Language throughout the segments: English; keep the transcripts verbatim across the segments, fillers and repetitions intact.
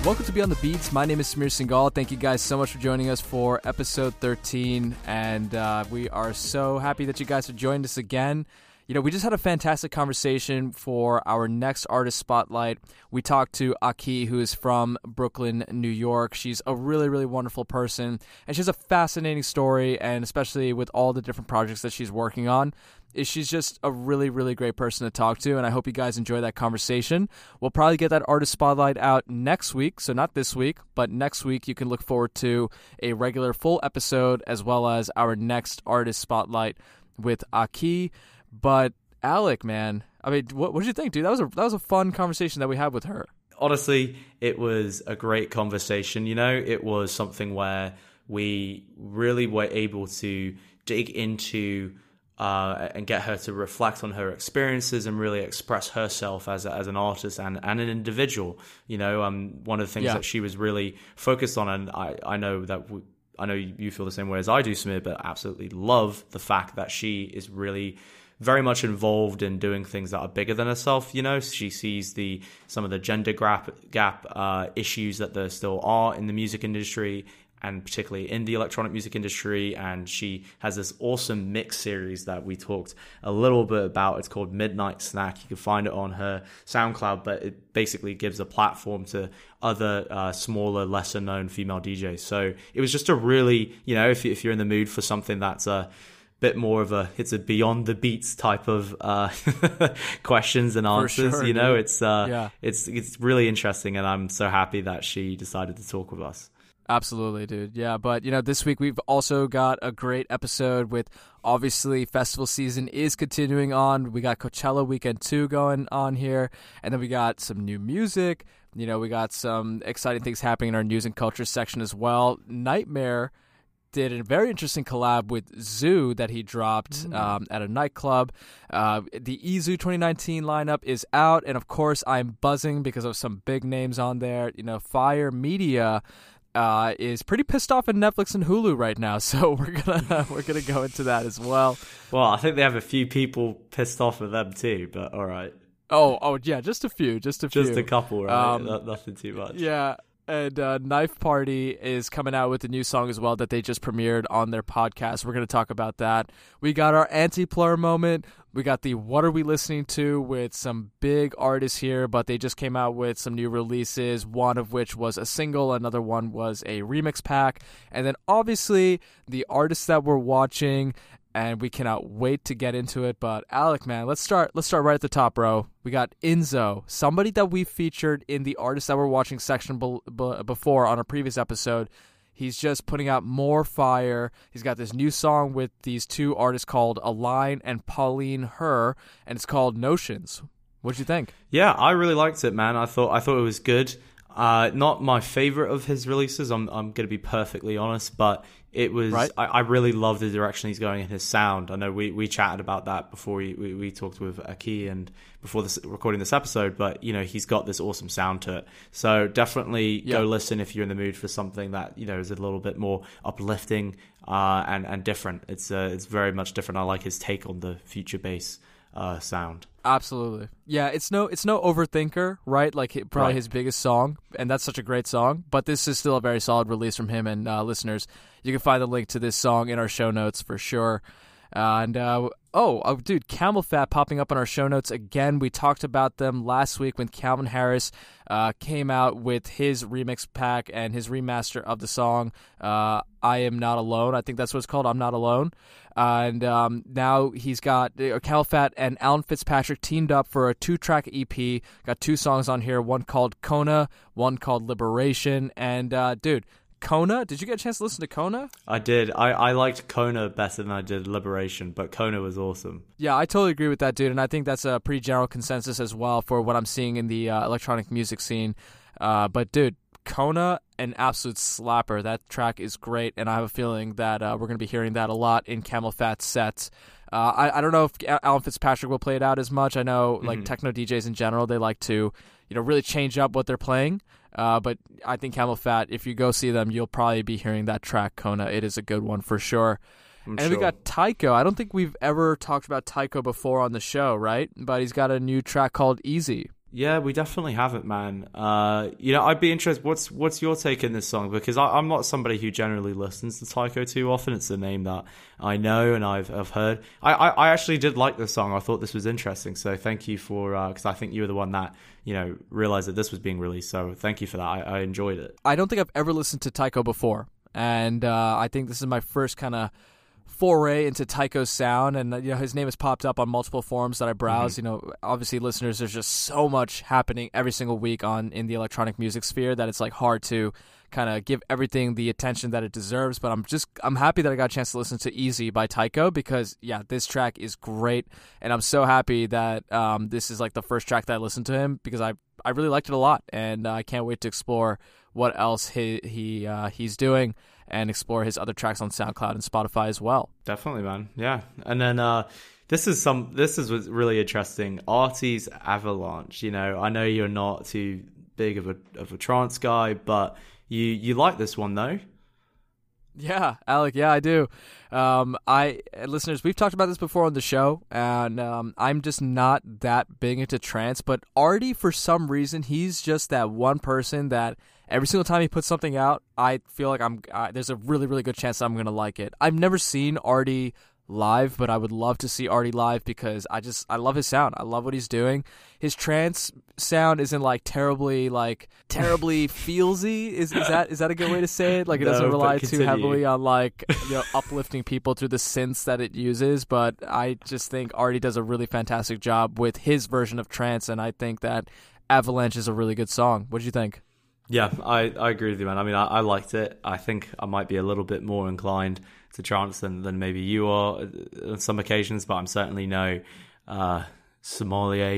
Welcome to Beyond the Beats. My name is Samir Singhal. Thank you guys so much for joining us for episode thirteen, and uh, we are so happy that you guys have joined us again. You know, we just had a fantastic conversation for our next artist spotlight. We talked to Aki, who is from Brooklyn, New York. She's a really, really wonderful person, and she has a fascinating story, and especially with all the different projects that she's working on, is she's just a really, really great person to talk to, and I hope you guys enjoy that conversation. We'll probably get that artist spotlight out next week, so not this week, but next week you can look forward to a regular full episode as well as our next artist spotlight with Aki. But Alec, man, I mean, what, what did you think, dude? That was a that was a fun conversation that we had with her. Honestly, it was a great conversation. You know, it was something where we really were able to dig into uh, and get her to reflect on her experiences and really express herself as a, as an artist and, and an individual. You know, um, one of the things yeah. that she was really focused on, and I, I know that we, I know you feel the same way as I do, Samir, but absolutely love the fact that she is really very much involved in doing things that are bigger than herself. You know, she sees the some of the gender gap gap uh, issues that there still are in the music industry, and particularly in the electronic music industry. And she has this awesome mix series that we talked a little bit about. It's called Midnight Snack. You can find it on her SoundCloud, but it basically gives a platform to other uh, smaller, lesser known female D Js. So it was just a really, you know, if, if you're in the mood for something that's a bit more of a, it's a beyond the beats type of uh, questions and answers, sure, you know, dude. it's uh, yeah. it's it's really interesting, and I'm so happy that she decided to talk with us. Absolutely, dude. Yeah, but, you know, this week we've also got a great episode with, obviously, festival season is continuing on. We got Coachella Weekend two going on here, and then we got some new music. You know, we got some exciting things happening in our news and culture section as well. Nightmare did a very interesting collab with Zoo that he dropped mm. um, at a nightclub. Uh, the eZoo twenty nineteen lineup is out, and of course I'm buzzing because of some big names on there. You know, Fire Media uh, is pretty pissed off at Netflix and Hulu right now, so we're gonna we're gonna go into that as well. Well, I think they have a few people pissed off at them too, but all right. Oh, oh yeah, just a few, just a few, just a couple, right? Um, Not, nothing too much. Yeah. And uh, Knife Party is coming out with a new song as well that they just premiered on their podcast. We're going to talk about that. We got our anti-plur moment. We got the What Are We Listening To with some big artists here, but they just came out with some new releases, one of which was a single, another one was a remix pack. And then obviously the artists that we're watching, and we cannot wait to get into it. But Alec, man, let's start let's start right at the top, bro. We got Inzo, somebody that we featured in the artists that we're watching section be- be- before on a previous episode. He's just putting out more fire. He's got this new song with these two artists called Align and Pauline Her, and it's called Notions. What'd you think? Yeah, I really liked it, man. I thought I thought it was good. Uh, not my favorite of his releases, I'm I'm going to be perfectly honest, but it was, right. I, I really love the direction he's going in his sound. I know we, we chatted about that before we, we, we talked with Aki and before this, recording this episode, but, you know, he's got this awesome sound to it. So definitely yeah. go listen if you're in the mood for something that, you know, is a little bit more uplifting uh, and, and different. It's uh, it's very much different. I like his take on the future bass uh, sound. Absolutely. Yeah, it's no it's no Overthinker, right? Like probably Right. his biggest song, and that's such a great song. But this is still a very solid release from him, and uh, listeners, you can find the link to this song in our show notes for sure. Uh, and uh, oh, oh, dude, Camel Fat popping up in our show notes again. We talked about them last week when Calvin Harris uh, came out with his remix pack and his remaster of the song uh, I Am Not Alone. I think that's what it's called, I'm Not Alone. Uh, and um, now he's got uh, Camel Fat and Alan Fitzpatrick teamed up for a two-track E P. Got two songs on here, one called Kona, one called Liberation. And, uh, dude, Kona, did you get a chance to listen to Kona? I did. I, I liked Kona better than I did Liberation, but Kona was awesome. Yeah, I totally agree with that, dude, and I think that's a pretty general consensus as well for what I'm seeing in the uh, electronic music scene. Uh, but, dude, Kona, an absolute slapper. That track is great, and I have a feeling that uh, we're going to be hearing that a lot in Camel Fat's sets. Uh, I, I don't know if Alan Fitzpatrick will play it out as much. I know, like, mm-hmm. techno D Js in general, they like to, you know, really change up what they're playing. Uh, but I think Camel Fat, if you go see them, you'll probably be hearing that track, Kona. It is a good one for sure. I'm and sure. we got Tycho. I don't think we've ever talked about Tycho before on the show, right? But he's got a new track called Easy. Yeah, we definitely haven't, man. Uh, you know, I'd be interested. What's what's your take in this song? Because I, I'm not somebody who generally listens to Tycho too often. It's a name that I know and I've I've heard. I, I, I actually did like this song. I thought this was interesting. So thank you for because uh, I think you were the one that you know realized that this was being released. So thank you for that. I, I enjoyed it. I don't think I've ever listened to Tycho before, and uh, I think this is my first kind of foray into Tycho's sound, and you know his name has popped up on multiple forums that I browse. Mm-hmm. You know, obviously, listeners, there's just so much happening every single week on in the electronic music sphere that it's like hard to kind of give everything the attention that it deserves. But I'm just I'm happy that I got a chance to listen to Easy by Tycho because yeah, this track is great, and I'm so happy that um, this is like the first track that I listened to him because I I really liked it a lot, and uh, I can't wait to explore what else he he uh, he's doing and explore his other tracks on SoundCloud and Spotify as well. Definitely, man. Yeah. And then uh, this is some this is what's really interesting. Artie's Avalanche. You know, I know you're not too big of a of a trance guy, but you you like this one though. Yeah, Alec. Yeah, I do. Um, I listeners, we've talked about this before on the show, and um, I'm just not that big into trance. But Artie, for some reason, he's just that one person that every single time he puts something out, I feel like I'm. Uh, there's a really, really good chance that I'm gonna like it. I've never seen Artie live, but I would love to see Artie live because I just I love his sound. I love what he's doing. His trance sound isn't like terribly like terribly feelsy. Is is that is that a good way to say it? Like it no, doesn't rely too heavily on like you know uplifting people through the synths that it uses. But I just think Artie does a really fantastic job with his version of trance, and I think that Avalanche is a really good song. What do you think? Yeah, I, I agree with you, man. I mean, I, I liked it. I think I might be a little bit more inclined to trance than, than maybe you are on some occasions, but I'm certainly no uh, sommelier,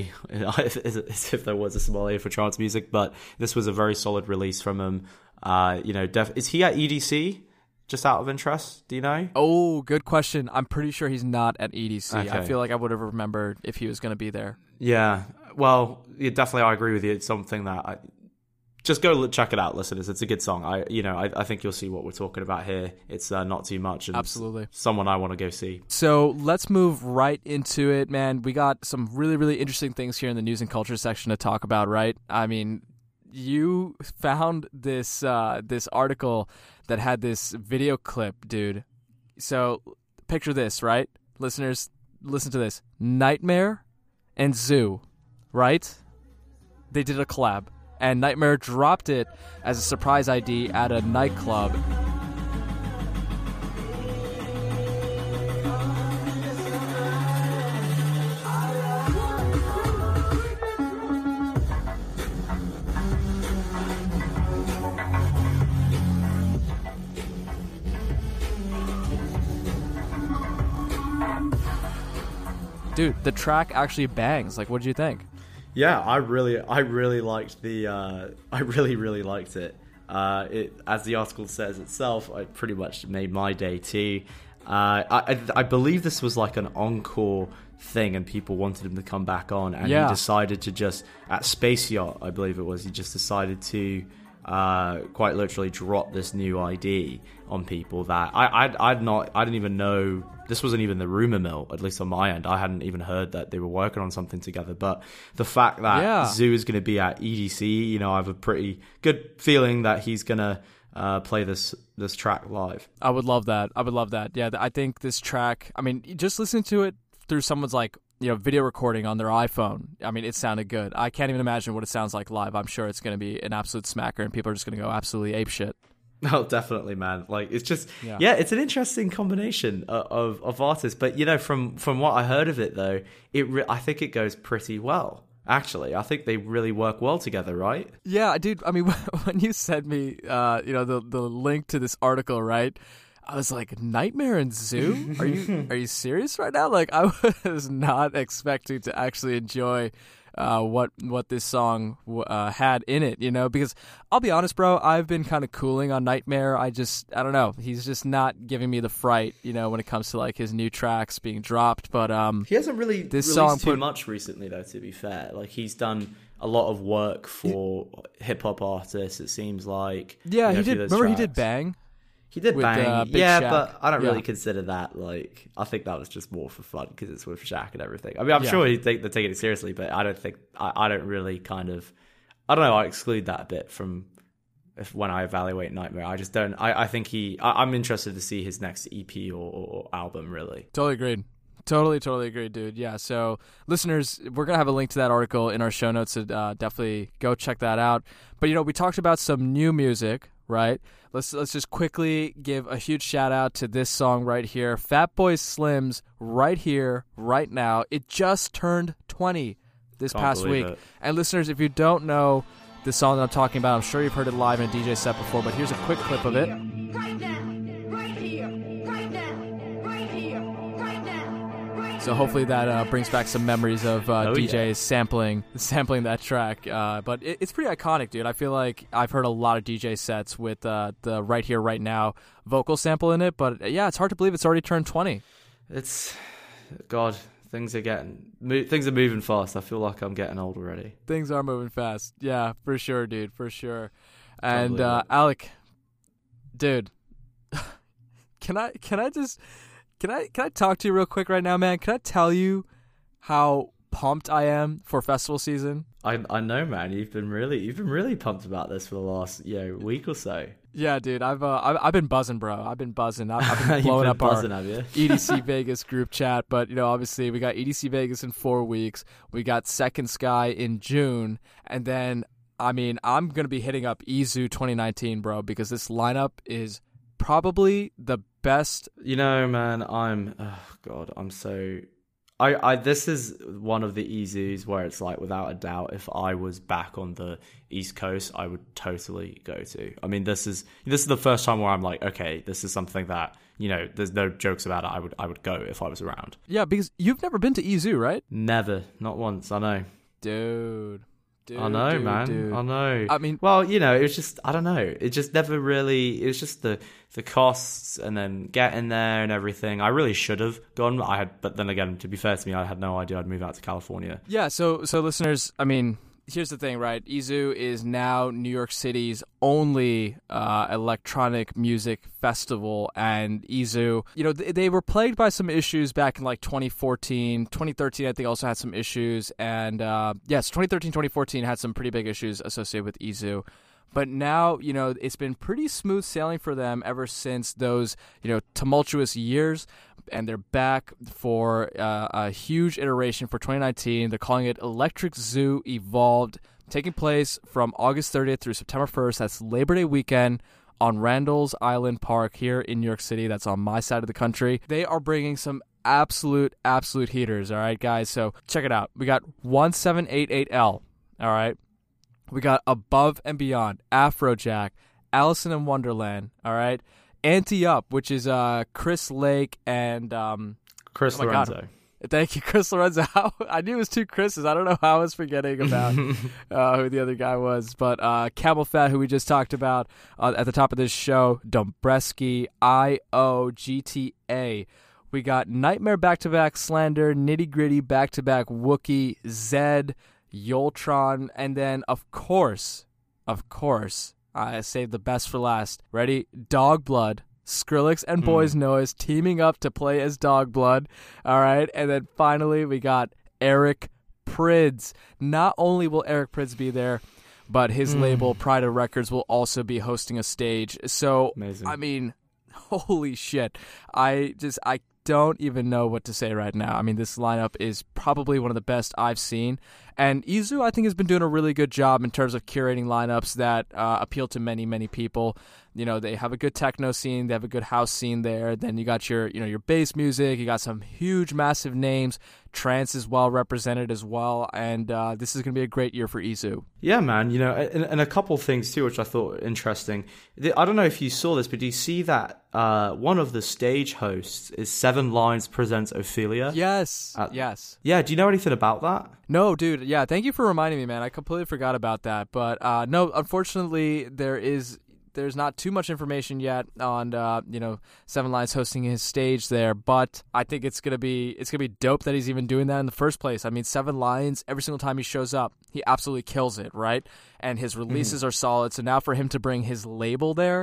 as if there was a sommelier for trance music. But this was a very solid release from him. Uh, you know, def- is he at E D C? Just out of interest, do you know? Oh, good question. I'm pretty sure he's not at E D C. Okay. I feel like I would have remembered if he was going to be there. Yeah, well, yeah, definitely, I agree with you. It's something that I. Just go check it out, listeners. It's a good song. I, you know, I, I think you'll see what we're talking about here. It's uh, not too much. And absolutely, someone I want to go see. So let's move right into it, man. We got some really, really interesting things here in the news and culture section to talk about, right? I mean, you found this uh, this article that had this video clip, dude. So picture this, right, listeners? Listen to this: Nightmare and Zoo, right? They did a collab. And Nightmare dropped it as a surprise I D at a nightclub. Dude, the track actually bangs. Like, what did you think? Yeah, I really, I really liked the, uh, I really, really liked it. Uh, it, as the article says itself, I pretty much made my day too. Uh, I, I believe this was like an encore thing, and people wanted him to come back on, and yeah. he decided to just at Space Yacht, I believe it was, he just decided to uh, quite literally drop this new I D on people that I, I'd, I'd not, I didn't even know. This wasn't even the rumor mill, at least on my end. I hadn't even heard that they were working on something together. But the fact that yeah. Zoo is going to be at E D C, you know, I have a pretty good feeling that he's going to uh, play this this track live. I would love that. I would love that. Yeah, I think this track, I mean, just listening to it through someone's like, you know, video recording on their iPhone, I mean, it sounded good. I can't even imagine what it sounds like live. I'm sure it's going to be an absolute smacker, and people are just going to go absolutely apeshit. Oh, definitely, man. Like, it's just, yeah, yeah it's an interesting combination of, of, of artists. But, you know, from, from what I heard of it, though, it re- I think it goes pretty well, actually. I think they really work well together, right? Yeah, dude. I mean, when you sent me, uh, you know, the, the link to this article, right, I was like, Nightmare and Zoo? Are you are you serious right now? Like, I was not expecting to actually enjoy Uh, what what this song uh, had in it, you know, because I'll be honest, bro, I've been kind of cooling on Nightmare. I just, I don't know, he's just not giving me the fright, you know, when it comes to like his new tracks being dropped. But um, he hasn't really this released song too put... much recently, though. To be fair, like he's done a lot of work for hip hop artists. It seems like yeah, you know, he did. Remember, tracks. he did Bang. He did with, bang, uh, Big yeah, Shaq. but I don't Yeah. really consider that like. I think that was just more for fun because it's with Shaq and everything. I mean, I'm Yeah. sure he think they're taking it seriously, but I don't think I, I don't really kind of. I don't know. I exclude that a bit from if when I evaluate Nightmare. I just don't. I, I think he. I, I'm interested to see his next E P or, or album. Really, Totally agreed. Totally, totally agreed, dude. Yeah, so listeners, we're going to have a link to that article in our show notes, so uh, definitely go check that out. But, you know, we talked about some new music, right? Let's let's just quickly give a huge shout-out to this song right here, Fatboy Slim's Right Here, Right Now. It just turned twenty this Can't past believe week. it. And listeners, if you don't know the song that I'm talking about, I'm sure you've heard it live in a D J set before, but here's a quick clip of it. Right now, right here, right now, right here, right now, right So hopefully that uh, brings back some memories of uh, Oh, D Js yeah. sampling sampling that track. Uh, but it, it's pretty iconic, dude. I feel like I've heard a lot of D J sets with uh, the Right Here, Right Now vocal sample in it. But uh, yeah, it's hard to believe it's already turned twenty. it's God. Things are getting mo- things are moving fast. I feel like I'm getting old already. Things are moving fast. Yeah, for sure, dude, for sure. Can't And believe uh, it. Alec, dude, can I can I just can I can I talk to you real quick right now, man? Can I tell you how pumped I am for festival season? I I know, man. You've been really you've been really pumped about this for the last you know week or so. Yeah, dude, I've uh, I've, I've been buzzing, bro. I've been buzzing. I've, I've been You've blowing been up buzzing, our have you? E D C Vegas group chat. But you know, obviously, we got E D C Vegas in four weeks. We got Second Sky in June, and then I mean, I'm gonna be hitting up E Z U twenty nineteen, bro, because this lineup is probably the best. You know, man, I'm oh God, I'm so I, I this is one of the E Z Us where it's like without a doubt if I was back on the East Coast I would totally go to. I mean this is this is the first time where I'm like, okay, this is something that, you know, there's no jokes about it. I would I would go if I was around. Yeah, because you've never been to E Z U, right? Never, not once, I know. Dude. Dude, I know, dude, man. dude. I know. I mean, well, you know, it was just I don't know. It just never really. It was just the the costs and then getting there and everything. I really should have gone. I had, but then again, to be fair to me, I had no idea I'd move out to California. yeah, so so listeners, I mean, here's the thing, right? E Z U is now New York City's only uh, electronic music festival, and E Z U, you know, they, they were plagued by some issues back in like twenty fourteen, twenty thirteen. I think also had some issues, and uh, yes, twenty thirteen, twenty fourteen had some pretty big issues associated with E Z U. But now, you know, it's been pretty smooth sailing for them ever since those, you know, tumultuous years. And they're back for uh, a huge iteration for twenty nineteen. They're calling it Electric Zoo Evolved, taking place from August thirtieth through September first. That's Labor Day weekend on Randall's Island Park here in New York City. That's on my side of the country. They are bringing some absolute, absolute heaters, all right, guys? So check it out. We got one seven eight eight L, all right? We got Above and Beyond, Afrojack, Allison in Wonderland, all right? Ante Up, which is uh, Chris Lake and... Um, Chris oh my God. Lorenzo. Thank you, Chris Lorenzo. How, I knew it was two Chris's. I don't know how I was forgetting about uh, who the other guy was. But uh, Camel Fat, who we just talked about uh, at the top of this show, Dombresky, I O, G T A. We got Nightmare back-to-back Slander, Nitty Gritty back-to-back Wookie, Zed, Yoltron, and then, of course, of course, I saved the best for last. Ready? Dog Blood. Skrillex and Boys Noise teaming up to play as Dog Blood. All right. And then finally, we got Eric Prydz. Not only will Eric Prydz be there, but his mm. label, Pride of Records, will also be hosting a stage. So, Amazing. I mean, holy shit. I just, I don't even know what to say right now. I mean, this lineup is probably one of the best I've seen. And E Z U, I think, has been doing a really good job in terms of curating lineups that uh, appeal to many, many people. You know, they have a good techno scene, they have a good house scene there. Then you got your, you know, your bass music. You got some huge, massive names. Trance is well represented as well, and uh, this is going to be a great year for E Z U. Yeah, man. You know, and, and a couple things too, which I thought were interesting. I don't know if you saw this, but do you see that uh, one of the stage hosts is Seven Lines Presents Ophelia? Yes. Uh, yes. Yeah. Do you know anything about that? No, dude. Yeah, thank you for reminding me, man. I completely forgot about that. But uh, no, unfortunately, there is. There's not too much information yet on, uh, you know, Seven Lines hosting his stage there, but I think it's gonna be it's gonna be dope that he's even doing that in the first place. I mean, Seven Lines, every single time he shows up, he absolutely kills it, right? And his releases mm-hmm. are solid. So now for him to bring his label there,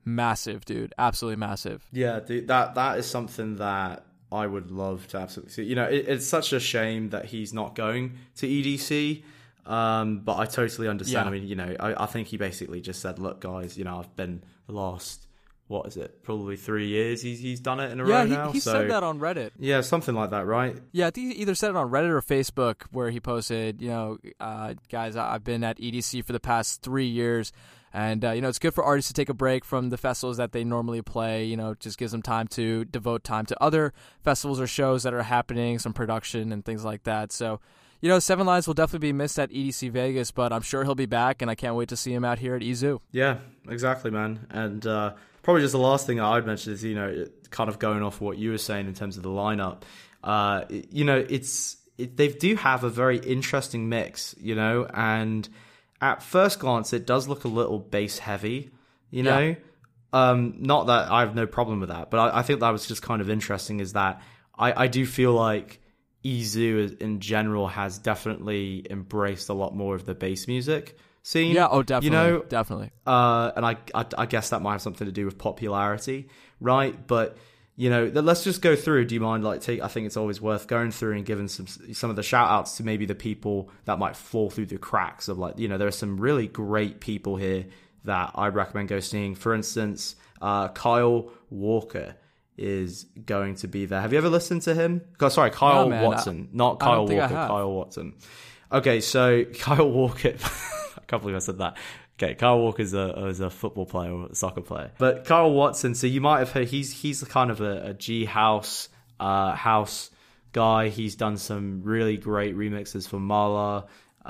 massive, dude. Absolutely massive. Yeah, dude, that that is something that I would love to absolutely see. You know, it, it's such a shame that he's not going to E D C, um, but I totally understand. Yeah. I mean, you know, I, I think he basically just said, look, guys, you know, I've been the last, what is it, probably three years he's he's done it in a Yeah, row he, now. he so, said that on Reddit. Yeah, something like that, right? Yeah, I think he either said it on Reddit or Facebook where he posted, you know, uh, guys, I- I've been at E D C for the past three years. And, uh, you know, it's good for artists to take a break from the festivals that they normally play. You know, it just gives them time to devote time to other festivals or shows that are happening, some production and things like that. So, you know, Seven Lives will definitely be missed at E D C Vegas, but I'm sure he'll be back, and I can't wait to see him out here at E Z U. Yeah, exactly, man. And uh, probably just the last thing I'd mention is, you know, kind of going off what you were saying in terms of the lineup. Uh, you know, it's it, they do have a very interesting mix, you know, and at first glance, it does look a little bass heavy, you know. Yeah. Um, not that I have no problem with that, but I, I think that was just kind of interesting. Is that I, I do feel like E Z U in general has definitely embraced a lot more of the bass music scene. Yeah, oh, definitely, You know, definitely. uh, and I, I I guess that might have something to do with popularity, right? But you know, let's just go through. Do you mind, like, take? I think it's always worth going through and giving some some of the shout outs to maybe the people that might fall through the cracks of, like, you know, there are some really great people here that I'd recommend go seeing. For instance, uh, Kyle Walker is going to be there. Have you ever listened to him? Oh, sorry, Kyle No, man, Watson, I- not I Kyle don't think I Walker. have. Kyle Watson. Okay, so Kyle Walker. I can't believe I said that. Okay, Kyle Walker's a is a football player or a soccer player, but Kyle Watson. So you might have heard he's he's kind of a, a G house uh, house guy. He's done some really great remixes for Mala,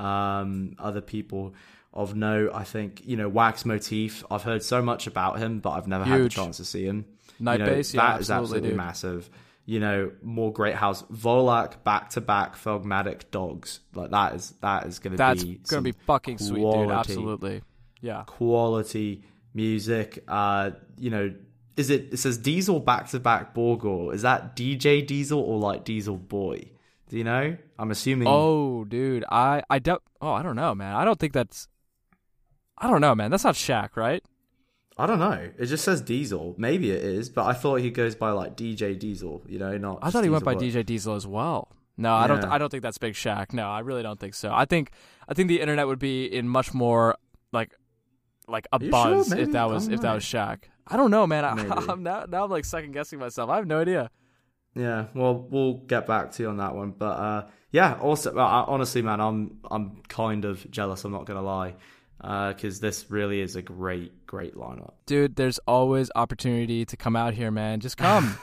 um, other people of note. I think, you know, Wax Motif. I've heard so much about him, but I've never had the Huge. chance to see him. Night you know, Bass, yeah, that is absolutely, absolutely dude. massive. You know, more great house. Volak back to back Fogmatic Dogs. Like that is that is going to That's be going to some be fucking sweet, dude. quality- Absolutely. Yeah. quality music. Uh, you know, is it? It says Diesel back to back Borgor. Is that D J Diesel or like Diesel Boy? Do you know? I'm assuming. Oh, dude. I, I don't, oh, I don't know, man. I don't think that's, I don't know, man. That's not Shaq, right? I don't know. It just says Diesel. Maybe it is, but I thought he goes by like D J Diesel. You know, not. I just thought he went Diesel by Boy. D J Diesel as well. No, I don't. Yeah. I don't think that's Big Shaq. No, I really don't think so. I think I think the internet would be in much more like like a you buzz sure? if Maybe? that I was don't if that know. was Shaq. I don't know, man. I, Maybe. I'm now now I'm like second guessing myself. I have no idea. Yeah, well, we'll get back to you on that one, but uh, yeah. Also, well, I, honestly, man, I'm I'm kind of jealous. I'm not gonna lie, because this really is a great, great lineup. Dude, there's always opportunity to come out here, man. Just come.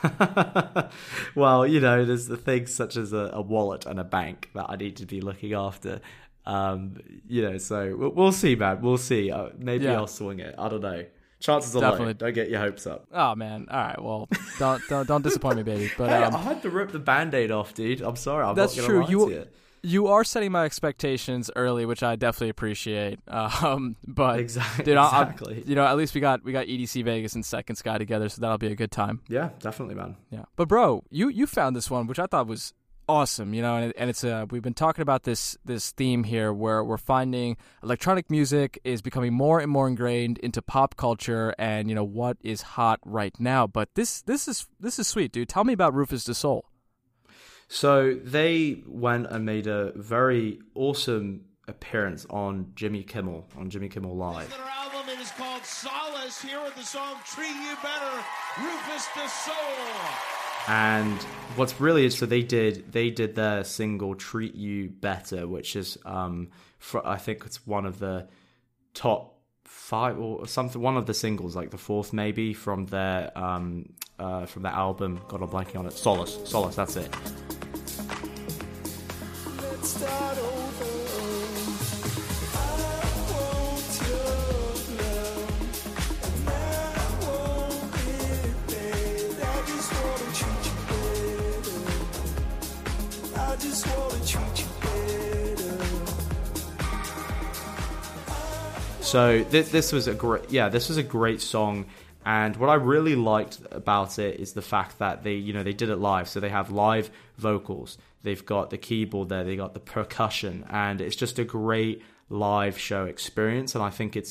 Well, you know, there's the things such as a, a wallet and a bank that I need to be looking after. Um, you know, so we'll, we'll see, man. We'll see. Uh, maybe Yeah. I'll swing it. I don't know. Chances are Definitely. low. Don't get your hopes up. Oh man. All right. Well, don't don't don't disappoint me, baby. But Hey, um, I had to rip the Band-Aid off, dude. I'm sorry. I'm that's not true. gonna lie You to you. you are setting my expectations early, which I definitely appreciate. Um, but Exactly. dude, I- I- exactly. you know, at least we got we got E D C Vegas and Second Sky together, so that'll be a good time. Yeah, definitely, man. Yeah. But bro, you you found this one, which I thought was awesome. You know, and, it, and it's uh we've been talking about this this theme here where we're finding electronic music is becoming more and more ingrained into pop culture, and you know what is hot right now. But this this is this is sweet, dude. Tell me about Rufus Du Sol. So they went and made a very awesome appearance on Jimmy Kimmel, on Jimmy Kimmel Live. Their album, it is called Solace. Here with the song Treat You Better, Rufus Du Sol. And what's really is, so they did they did their single "Treat You Better," which is um, fr I think it's one of the top five or something, one of the singles, like the fourth maybe from their um uh from their album. God, I'm blanking on it. Solace, Solace. That's it. Let's start over. I want your love, and I won't get paid. I just wanna treat you better. I just wanna treat you better. So th this was a great, yeah, this was a great song. And what I really liked about it is the fact that they, you know, they did it live. So they have live vocals. They've got the keyboard there. They got the percussion, and it's just a great live show experience. And I think it's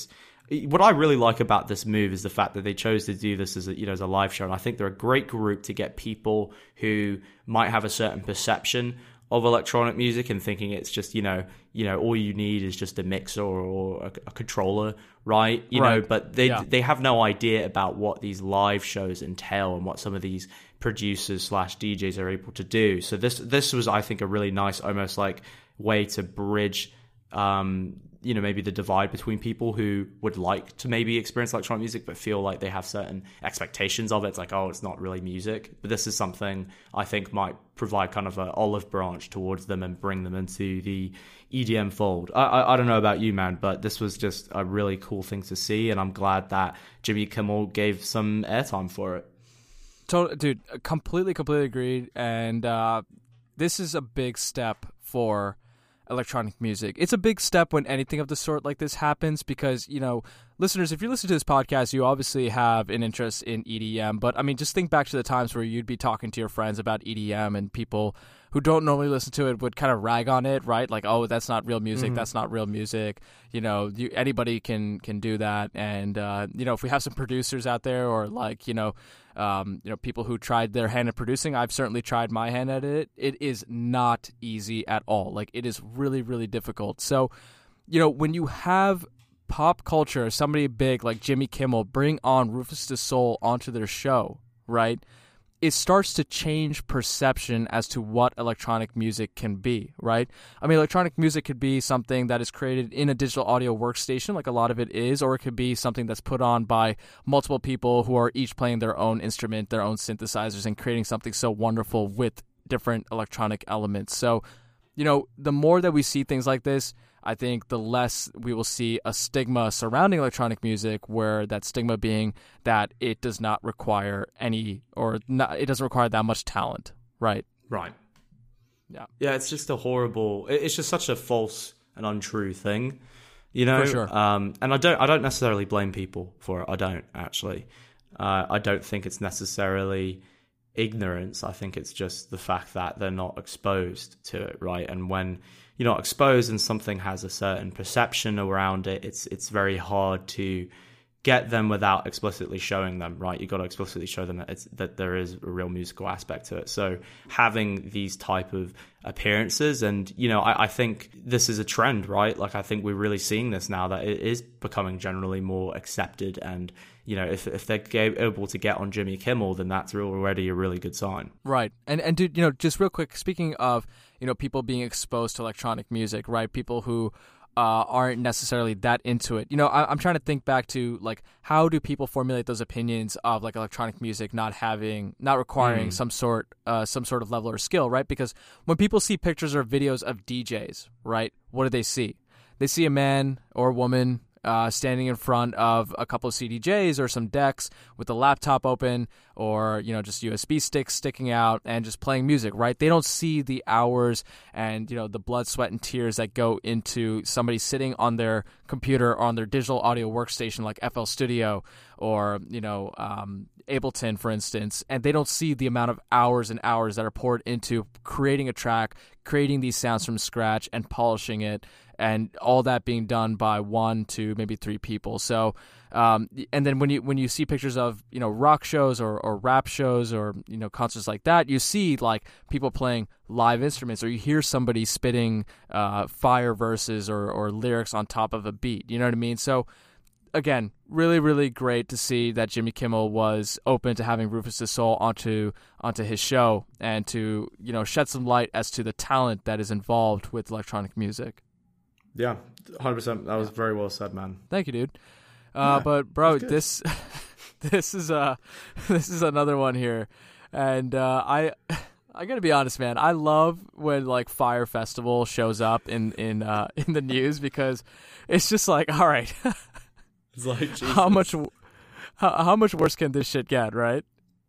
what I really like about this move is the fact that they chose to do this as a, you know, as a live show. And I think they're a great group to get people who might have a certain perception of electronic music and thinking it's just, you know, you know, all you need is just a mixer or a, a controller, right? You right. know, but they yeah. they have no idea about what these live shows entail and what some of these producers slash D Js are able to do. So this this was, I think, a really nice, almost like way to bridge, um, you know, maybe the divide between people who would like to maybe experience electronic music but feel like they have certain expectations of it. It's like, oh, it's not really music. But this is something I think might provide kind of an olive branch towards them and bring them into the E D M fold. I, I, I don't know about you, man, but this was just a really cool thing to see, and I'm glad that Jimmy Kimmel gave some airtime for it. Totally, dude, completely, completely agreed. And uh, this is a big step for electronic music. It's a big step when anything of the sort like this happens because, you know, listeners, if you listen to this podcast, you obviously have an interest in E D M. But, I mean, just think back to the times where you'd be talking to your friends about E D M and people who don't normally listen to it would kind of rag on it, right? Like, oh, that's not real music. Mm-hmm. That's not real music. You know, you, anybody can can do that. And, uh, you know, if we have some producers out there or, like, you know, um, you know, people who tried their hand at producing, I've certainly tried my hand at it. It is not easy at all. Like, it is really, really difficult. So, you know, when you have pop culture, somebody big like Jimmy Kimmel bring on Rufus Du Sol onto their show, right? It starts to change perception as to what electronic music can be, right? I mean, electronic music could be something that is created in a digital audio workstation, like a lot of it is, or it could be something that's put on by multiple people who are each playing their own instrument, their own synthesizers, and creating something so wonderful with different electronic elements. So, you know, the more that we see things like this, I think the less we will see a stigma surrounding electronic music, where that stigma being that it does not require any, or not, it doesn't require that much talent, right? Right. Yeah. Yeah, it's just a horrible, it's just such a false and untrue thing, you know? For sure. Um, and I don't, I don't necessarily blame people for it. I don't, actually. Uh, I don't think it's necessarily ignorance. I think it's just the fact that they're not exposed to it, right? And when you're not exposed and something has a certain perception around it, it's it's very hard to get them without explicitly showing them, right? You've got to explicitly show them that it's that there is a real musical aspect to it. So having these type of appearances, and, you know, I, I think this is a trend, right? Like, I think we're really seeing this now, that it is becoming generally more accepted. And, you know, if if they're able to get on Jimmy Kimmel, then that's already a really good sign. Right. And, and dude, you know, just real quick, speaking of, you know, people being exposed to electronic music, right? People who Uh, aren't necessarily that into it. You know, I, I'm trying to think back to, like, how do people formulate those opinions of, like, electronic music not having, not requiring mm. some sort, uh, some sort of level or skill, right? Because when people see pictures or videos of D Js, right, what do they see? They see a man or a woman uh, standing in front of a couple of C D Js or some decks with a laptop open, or, you know, just U S B sticks sticking out and just playing music, right? They don't see the hours and, you know, the blood, sweat, and tears that go into somebody sitting on their computer or on their digital audio workstation like F L Studio or, you know, um, Ableton, for instance, and they don't see the amount of hours and hours that are poured into creating a track, creating these sounds from scratch and polishing it, and all that being done by one, two, maybe three people. So, um, and then when you when you see pictures of, you know, rock shows or, or rap shows or, you know, concerts like that, you see, like, people playing live instruments, or you hear somebody spitting uh, fire verses or, or lyrics on top of a beat. You know what I mean? So, again, really, really great to see that Jimmy Kimmel was open to having Rufus Du Sol onto onto his show and to, you know, shed some light as to the talent that is involved with electronic music. Yeah, one hundred percent. That was very well said, man. Thank you, dude. Uh, yeah, but bro, this this is uh this is another one here, and uh, I I gotta be honest, man. I love when, like, Fire Festival shows up in in uh, in the news, because it's just like, all right, it's like, Jesus. how much how, how much worse can this shit get, right?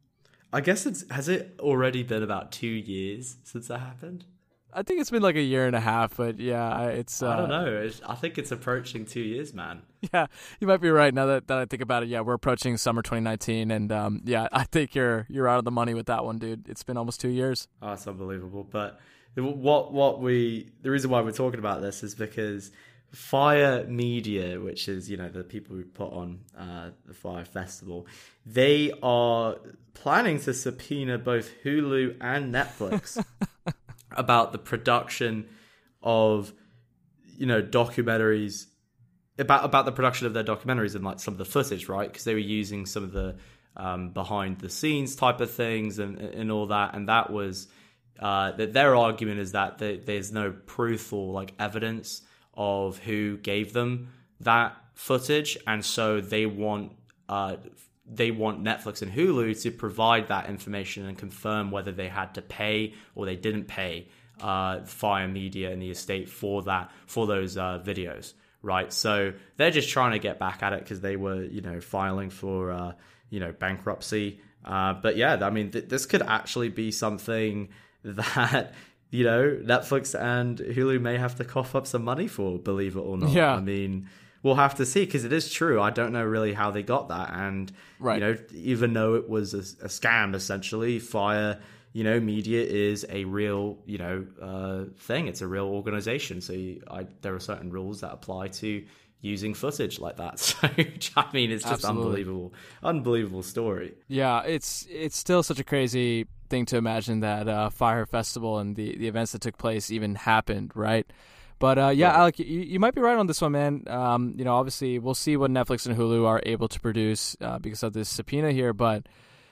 I guess it's has it already been about two years since that happened? I think it's been like a year and a half, but yeah, it's. Uh, I don't know. It's, I think it's approaching two years, man. Yeah, you might be right. Now that, that I think about it, yeah, we're approaching summer twenty nineteen, and um, yeah, I think you're you're out of the money with that one, dude. It's been almost two years. Oh, that's unbelievable. But what what we the reason why we're talking about this is because Fire Media, which is, you know, the people who put on uh, the Fire Festival, they are planning to subpoena both Hulu and Netflix about the production of, you know, documentaries, about about the production of their documentaries and like some of the footage, right? Because they were using some of the um, behind the scenes type of things and and all that, and that was uh, that their argument is that there, there's no proof or like evidence of who gave them that footage, and so they want uh, they want Netflix and Hulu to provide that information and confirm whether they had to pay or they didn't pay uh, Fire Media and the estate for that for those uh, videos, right? So they're just trying to get back at it because they were, you know, filing for uh, you know bankruptcy. Uh, but yeah, I mean, th- this could actually be something that, you know, Netflix and Hulu may have to cough up some money for, believe it or not. Yeah. I mean, we'll have to see, because it is true. I don't know really how they got that. And, right. you know, even though it was a, a scam, essentially, Fire, you know, Media is a real, you know, uh, thing. It's a real organization. So you, I, there are certain rules that apply to using footage like that. So, I mean, it's just Absolutely. unbelievable, unbelievable story. Yeah, it's it's still such a crazy thing to imagine that uh, Fire Festival and the, the events that took place even happened, right? But uh, yeah, Right. Alec, you, you might be right on this one, man. Um, you know, obviously, we'll see what Netflix and Hulu are able to produce uh, because of this subpoena here, but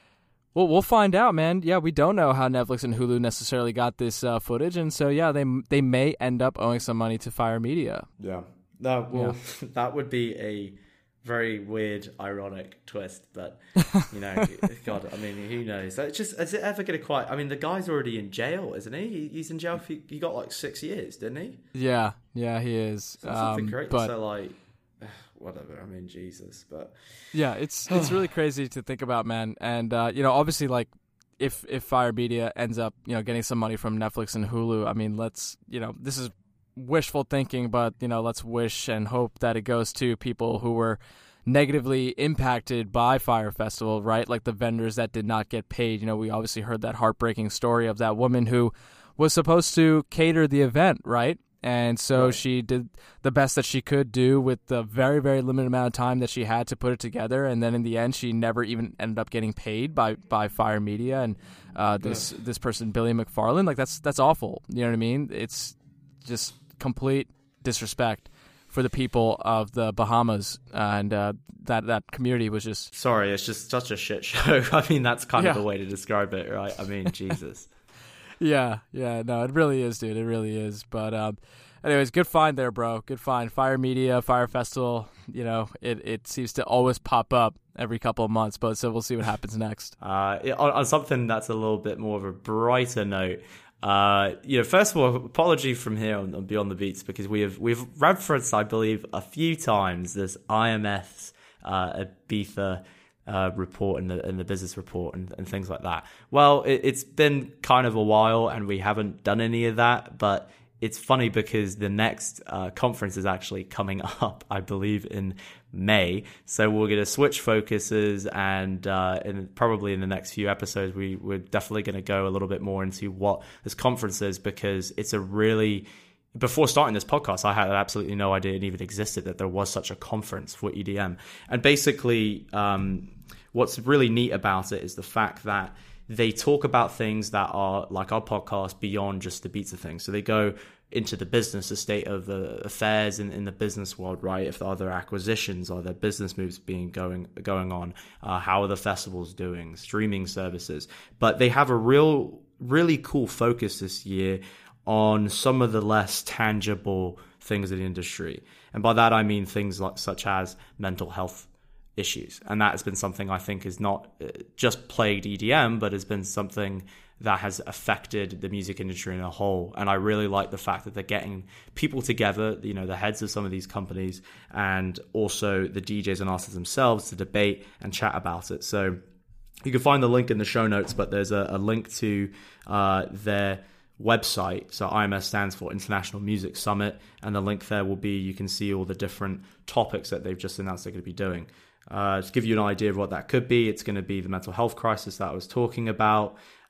we'll we'll find out, man. Yeah, we don't know how Netflix and Hulu necessarily got this uh, footage, and so yeah, they they may end up owing some money to Fire Media. Yeah. No, well, that would be a very weird, ironic twist, but, you know, God, I mean, who knows? It's just, is it ever going to quite, I mean, the guy's already in jail, isn't he? He's in jail for, he got like six years, didn't he? Yeah, yeah, he is. So something Um, great. but So, like, whatever, I mean, Jesus, but... yeah, it's it's really crazy to think about, man. And, uh, you know, obviously, like, if, if Fire Media ends up, you know, getting some money from Netflix and Hulu, I mean, let's, you know, this is wishful thinking, but, you know, let's wish and hope that it goes to people who were negatively impacted by Fire Festival, right? Like the vendors that did not get paid. You know, we obviously heard that heartbreaking story of that woman who was supposed to cater the event, right? And so Right. she did the best that she could do with the very, very limited amount of time that she had to put it together. And then in the end, she never even ended up getting paid by, by Fire Media and uh, this this person, Billy McFarland. Like, that's that's awful. You know what I mean? It's just complete disrespect for the people of the Bahamas, and uh, that that community was just... Sorry, it's just such a shit show. I mean, that's kind Yeah. of the way to describe it, right? I mean, Jesus. Yeah, yeah, no, it really is, dude. It really is. But um, anyways, good find there, bro. Good find. Fire Media, Fire Festival, you know, it, it seems to always pop up every couple of months, but so we'll see what happens next. Uh, on, on something that's a little bit more of a brighter note, uh, you know, first of all, apology from here on, on Beyond the Beats, because we have we've referenced, I believe, a few times this I M F's uh, Ibiza uh, report and the and the business report and, and things like that. Well, it, it's been kind of a while, and we haven't done any of that, but it's funny because the next uh, conference is actually coming up, I believe, in May. So we're going to switch focuses, and uh, in, probably in the next few episodes, we, we're definitely going to go a little bit more into what this conference is, because it's a really... Before starting this podcast, I had absolutely no idea it even existed, that there was such a conference for E D M. And basically, um, what's really neat about it is the fact that they talk about things that are, like our podcast, beyond just the beats of things. So they go into the business, the state of the affairs in, in the business world, right? If there are other acquisitions, are there business moves being going going on? Uh, how are the festivals doing? Streaming services. But they have a real, really cool focus this year on some of the less tangible things in the industry. And by that, I mean things like such as mental health issues. And that has been something I think is not just plagued E D M, but has been something that has affected the music industry in a whole. And I really like the fact that they're getting people together, you know, the heads of some of these companies, and also the D Js and artists themselves to debate and chat about it. So you can find the link in the show notes, but there's a, a link to uh, their website. So I M S stands for International Music Summit, and the link there will be, you can see all the different topics that they've just announced they're going to be doing. Uh, to give you an idea of what that could be, it's going to be the mental health crisis that I was talking about.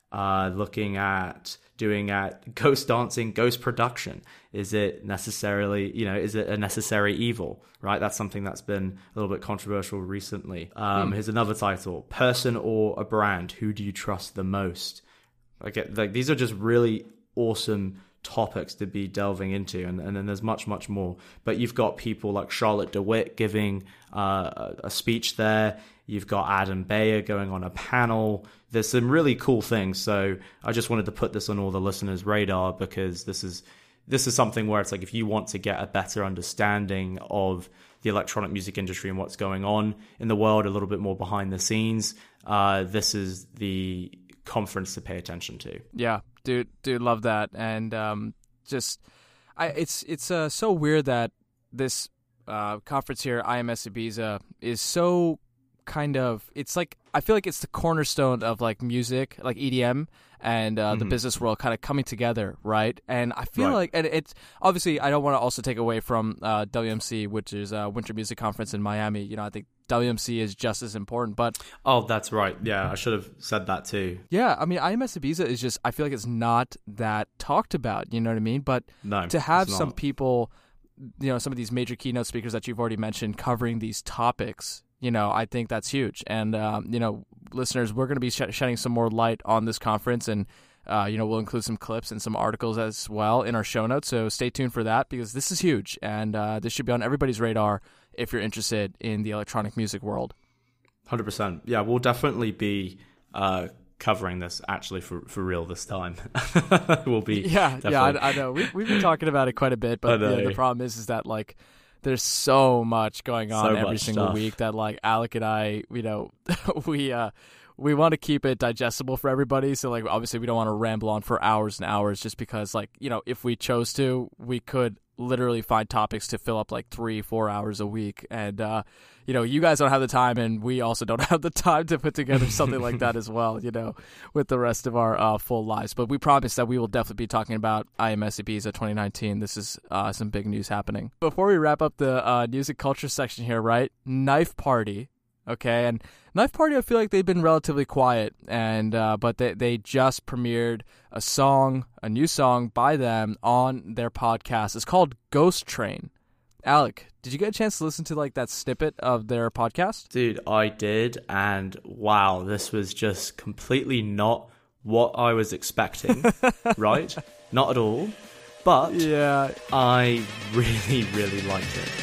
uh, looking at doing at ghost dancing, ghost production. Is it necessarily, you know, is it a necessary evil, right? That's something that's been a little bit controversial recently. Um, hmm. Here's another title, person or a brand, who do you trust the most? Okay, like these are just really awesome topics to be delving into, and, and then there's much, much more. But you've got people like Charlotte DeWitt giving uh, a, a speech there. You've got Adam Beyer going on a panel. There's some really cool things. So I just wanted to put this on all the listeners' radar, because this is this is something where it's like, if you want to get a better understanding of the electronic music industry and what's going on in the world, a little bit more behind the scenes, uh, this is the conference to pay attention to. Yeah, dude, dude, love that. And um, just, I, it's it's uh, so weird that this uh, conference here, I M S Ibiza, is so kind of, it's like, I feel like it's the cornerstone of like music, like E D M, and uh, mm-hmm. the business world kind of coming together, right? And I feel right. like, and it's obviously, I don't want to also take away from uh, W M C, which is a Winter Music Conference in Miami. You know, I think W M C is just as important, but oh, that's right. Yeah, I should have said that too. Yeah, I mean, I M S Ibiza is just, I feel like it's not that talked about. You know what I mean? But no, to have some people, you know, some of these major keynote speakers that you've already mentioned covering these topics, you know, I think that's huge. And, um, you know, listeners, we're going to be sh- shedding some more light on this conference, and, uh, you know, we'll include some clips and some articles as well in our show notes. So stay tuned for that, because this is huge, and uh, this should be on everybody's radar if you're interested in the electronic music world. one hundred percent. Yeah, we'll definitely be uh, covering this actually for, for real this time. We'll be. Yeah, definitely... yeah, I, I know. We, we've been talking about it quite a bit, but yeah, the problem is, is that, like, there's so much going on so every single stuff. week that, like, Alec and I, you know, we uh, we want to keep it digestible for everybody. So, like, obviously we don't want to ramble on for hours and hours, just because, like, you know, if we chose to, we could literally find topics to fill up like three, four hours a week. And, uh, you know, you guys don't have the time, and we also don't have the time to put together something like that as well, you know, with the rest of our uh, full lives. But we promise that we will definitely be talking about I M S Ibiza twenty nineteen. This is uh, some big news happening. Before we wrap up the uh, music culture section here, right? Knife Party. Okay, and Knife Party, I feel like they've been relatively quiet, and uh, but they they just premiered a song, a new song by them on their podcast. It's called Ghost Train. Alec, did you get a chance to listen to like that snippet of their podcast? Dude, I did, and wow, this was just completely not what I was expecting, right? Not at all, but yeah, I really, really liked it.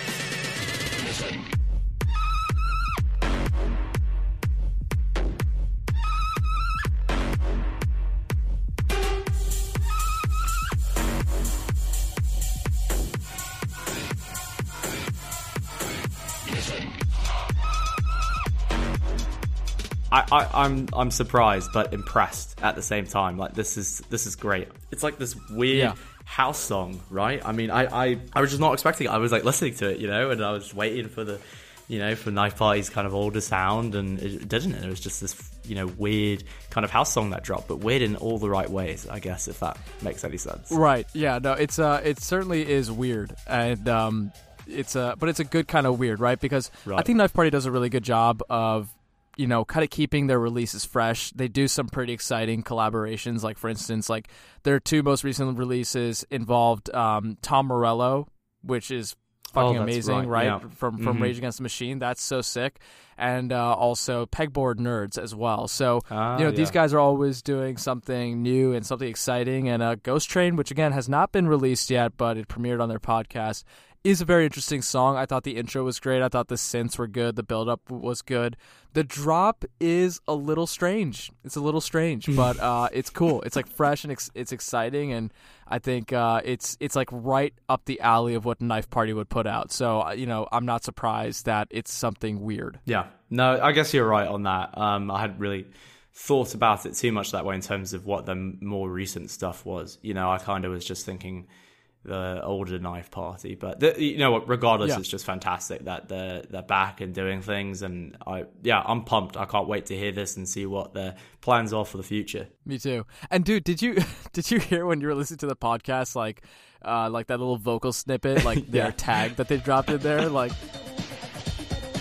I, I, I'm I'm surprised but impressed at the same time. Like this is this is great. It's like this weird yeah. house song, right? I mean, I, I, I was just not expecting it. I was like listening to it, you know, and I was waiting for the, you know, for Knife Party's kind of older sound, and it didn't. It was just this, you know, weird kind of house song that dropped, but weird in all the right ways, I guess, if that makes any sense. Right? Yeah. No, it's uh, it certainly is weird, and um, it's a, but it's a good kind of weird, right? Because right. I think Knife Party does a really good job of, you know, kind of keeping their releases fresh. They do some pretty exciting collaborations. Like, for instance, like their two most recent releases involved um, Tom Morello, which is fucking oh, amazing, right? right? Yeah. From from mm-hmm. Rage Against the Machine. That's so sick. And uh, also Pegboard Nerds as well. So, ah, you know, yeah. these guys are always doing something new and something exciting. And uh, Ghost Train, which again has not been released yet, but it premiered on their podcast, is a very interesting song. I thought the intro was great. I thought the synths were good. The build-up was good. The drop is a little strange. It's a little strange, but uh, it's cool. It's like fresh and ex- it's exciting, and I think uh, it's it's like right up the alley of what Knife Party would put out. So, you know, I'm not surprised that it's something weird. Yeah. No, I guess you're right on that. Um, I hadn't really thought about it too much that way in terms of what the more recent stuff was. You know, I kind of was just thinking the older Knife Party, but the, you know what, regardless, yeah. it's just fantastic that they're they're back and doing things, and I yeah I'm pumped. I can't wait to hear this and see what their plans are for the future. Me too. And dude, did you did you hear when you were listening to the podcast, like uh like that little vocal snippet, like their yeah. tag that they dropped in there, like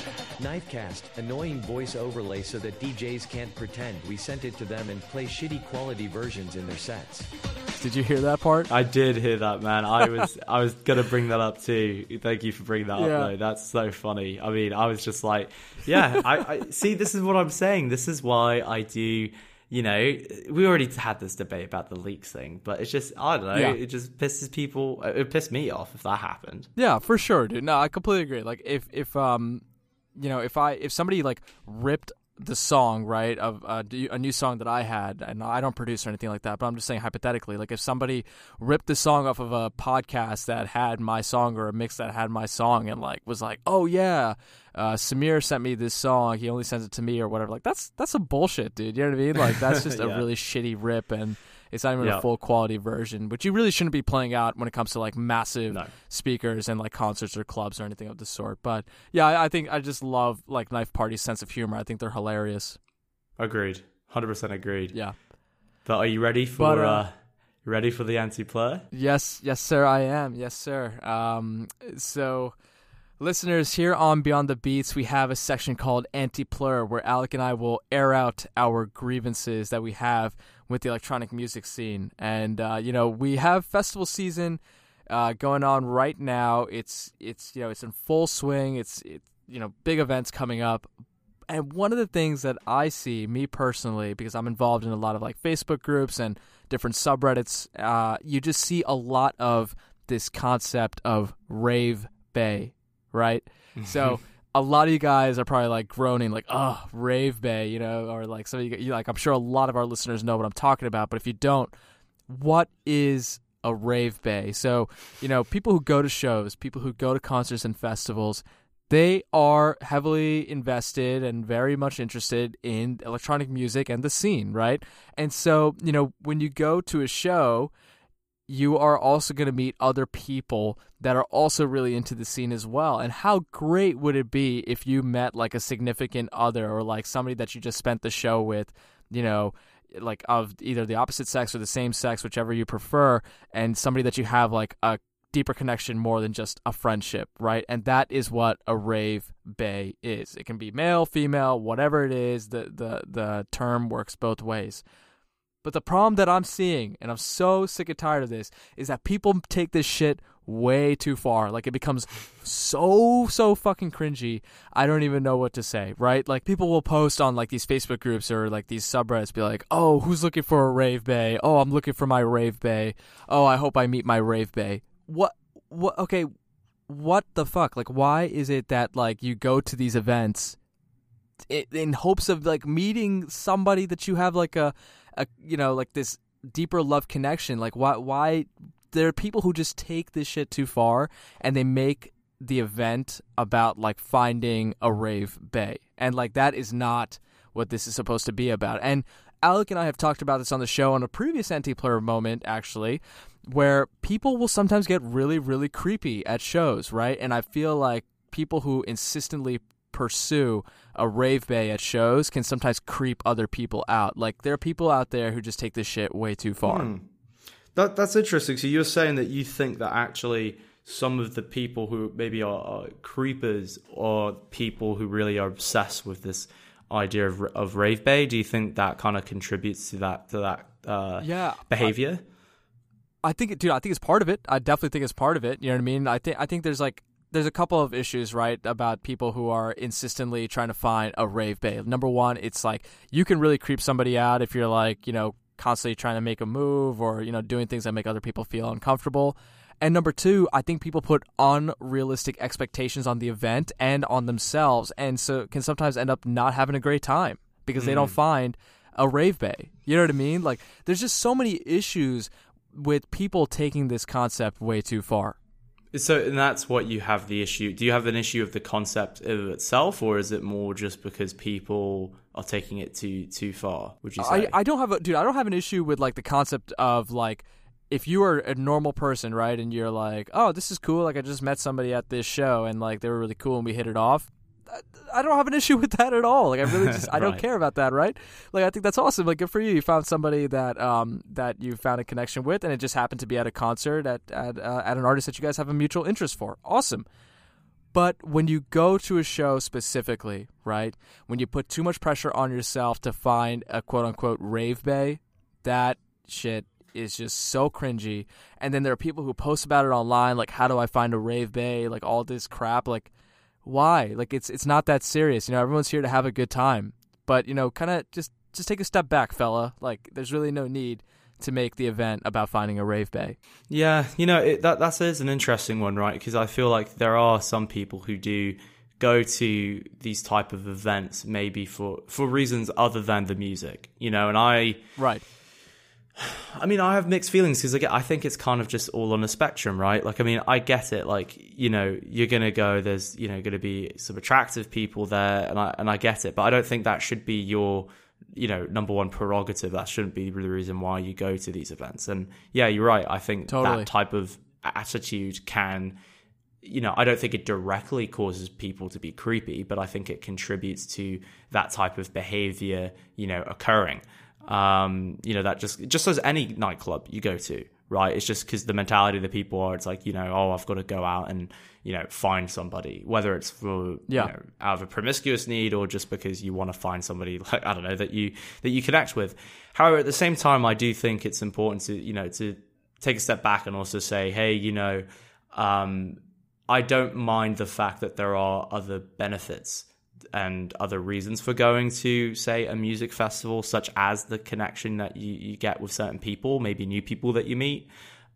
Knifecast, annoying voice overlay so that D Js can't pretend we sent it to them and play shitty quality versions in their sets. Did you hear that part? I did hear that, man. I was I was gonna bring that up too. Thank you for bringing that Yeah. up, though. That's so funny. I mean, I was just like, yeah. I, I see. This is what I'm saying. This is why I do. You know, we already had this debate about the leaks thing, but it's just I don't know. Yeah. It just pisses people. It pissed me off if that happened. Yeah, for sure, dude. No, I completely agree. Like if if um, you know, if I if somebody like ripped the song, right, of uh, a new song that I had, and I don't produce or anything like that, but I'm just saying hypothetically, like if somebody ripped the song off of a podcast that had my song or a mix that had my song and like was like, oh yeah, uh, Samir sent me this song, he only sends it to me or whatever, like that's that's some bullshit, dude. You know what I mean? Like that's just Yeah. a really shitty rip and it's not even Yeah. a full quality version, which you really shouldn't be playing out when it comes to like massive No. speakers and like concerts or clubs or anything of the sort. But yeah, I, I think I just love like Knife Party's sense of humor. I think they're hilarious. Agreed. one hundred percent agreed. Yeah. But are you ready for But, uh, uh, ready for the anti-plur? Yes, yes, sir, I am. Yes, sir. Um, so, listeners, here on Beyond the Beats, we have a section called Anti-Plur, where Alec and I will air out our grievances that we have with the electronic music scene. And, uh, you know, we have festival season uh, going on right now. It's, it's you know, it's in full swing. It's, it's, you know, big events coming up. And one of the things that I see, me personally, because I'm involved in a lot of like Facebook groups and different subreddits, uh, you just see a lot of this concept of rave bay, right? So a lot of you guys are probably like groaning, like, "Oh, rave bay," you know, or like some of you, you like. I'm sure a lot of our listeners know what I'm talking about, but if you don't, what is a rave bay? So you know, people who go to shows, people who go to concerts and festivals, they are heavily invested and very much interested in electronic music and the scene, right? And so, you know, when you go to a show, you are also going to meet other people that are also really into the scene as well. And how great would it be if you met like a significant other or like somebody that you just spent the show with, you know, like of either the opposite sex or the same sex, whichever you prefer, and somebody that you have like a deeper connection more than just a friendship, right? And that is what a rave bay is. It can be male, female, whatever it is, the the the term works both ways. But the problem that I'm seeing, and I'm so sick and tired of this, is that people take this shit way too far. Like, it becomes so, so fucking cringy. I don't even know what to say, right? Like, people will post on, like, these Facebook groups or, like, these subreddits, be like, oh, who's looking for a rave bay? Oh, I'm looking for my rave bay. Oh, I hope I meet my rave bay. What, what, okay, what the fuck? Like, why is it that, like, you go to these events in hopes of, like, meeting somebody that you have, like, a, a you know, like, this deeper love connection? Like, why, why, there are people who just take this shit too far, and they make the event about, like, finding a rave bay. And, like, that is not what this is supposed to be about. And Alec and I have talked about this on the show on a previous Anti-Plur moment, actually, where people will sometimes get really, really creepy at shows, right? And I feel like people who insistently pursue a rave bay at shows can sometimes creep other people out. Like, there are people out there who just take this shit way too far. Hmm. That That's interesting. So you're saying that you think that actually some of the people who maybe are, are creepers or people who really are obsessed with this idea of, of rave bay, do you think that kind of contributes to that to that uh, yeah, behavior? I, I think, it, dude, I think it's part of it. I definitely think it's part of it. You know what I mean? I think I think there's like there's a couple of issues, right, about people who are insistently trying to find a rave bay. Number one, it's like you can really creep somebody out if you're like, you know, constantly trying to make a move or, you know, doing things that make other people feel uncomfortable. And number two, I think people put unrealistic expectations on the event and on themselves, and so can sometimes end up not having a great time because mm. they don't find a rave bay. You know what I mean? Like, there's just so many issues with people taking this concept way too far. So, and that's what you have the issue. Do you have an issue of the concept of itself, or is it more just because people are taking it too too far? Would you say? I, I don't have a dude. I don't have an issue with like the concept of like, if you are a normal person, right, and you're like, oh, this is cool. Like, I just met somebody at this show, and like they were really cool, and we hit it off. I don't have an issue with that at all. Like, I really just I don't right. care about that, right? Like, I think that's awesome. Like, good for you. You found somebody that um that you found a connection with, and it just happened to be at a concert at at uh, at an artist that you guys have a mutual interest for. Awesome. But when you go to a show specifically, right, when you put too much pressure on yourself to find a quote-unquote rave bay, that shit is just so cringy. And then there are people who post about it online, like, how do I find a rave bay, like all this crap. Like, why? Like, it's it's not that serious. You know, everyone's here to have a good time. But, you know, kind of just, just take a step back, fella. Like, there's really no need to make the event about finding a rave bay. Yeah, you know, it, that that is an interesting one, right? Because I feel like there are some people who do go to these type of events maybe for, for reasons other than the music, you know, and I... Right. I mean, I have mixed feelings because I think it's kind of just all on a spectrum, right? Like, I mean, I get it. Like, you know, you're going to go, there's, you know, going to be some attractive people there, and I and I get it. But I don't think that should be your, you know, number one prerogative. That shouldn't be the reason why you go to these events. And yeah, you're right. I think totally. that type of attitude can, you know, I don't think it directly causes people to be creepy, but I think it contributes to that type of behavior, you know, occurring. Um, you know, that just just as any nightclub you go to, right? It's just because the mentality of the people are, it's like, you know, oh, I've got to go out and, you know, find somebody, whether it's for, yeah. you know, out of a promiscuous need or just because you want to find somebody, like, I don't know, that you that you connect with. However, at the same time, I do think it's important to, you know, to take a step back and also say, hey, you know, um, I don't mind the fact that there are other benefits and other reasons for going to, say, a music festival, such as the connection that you, you get with certain people, maybe new people that you meet.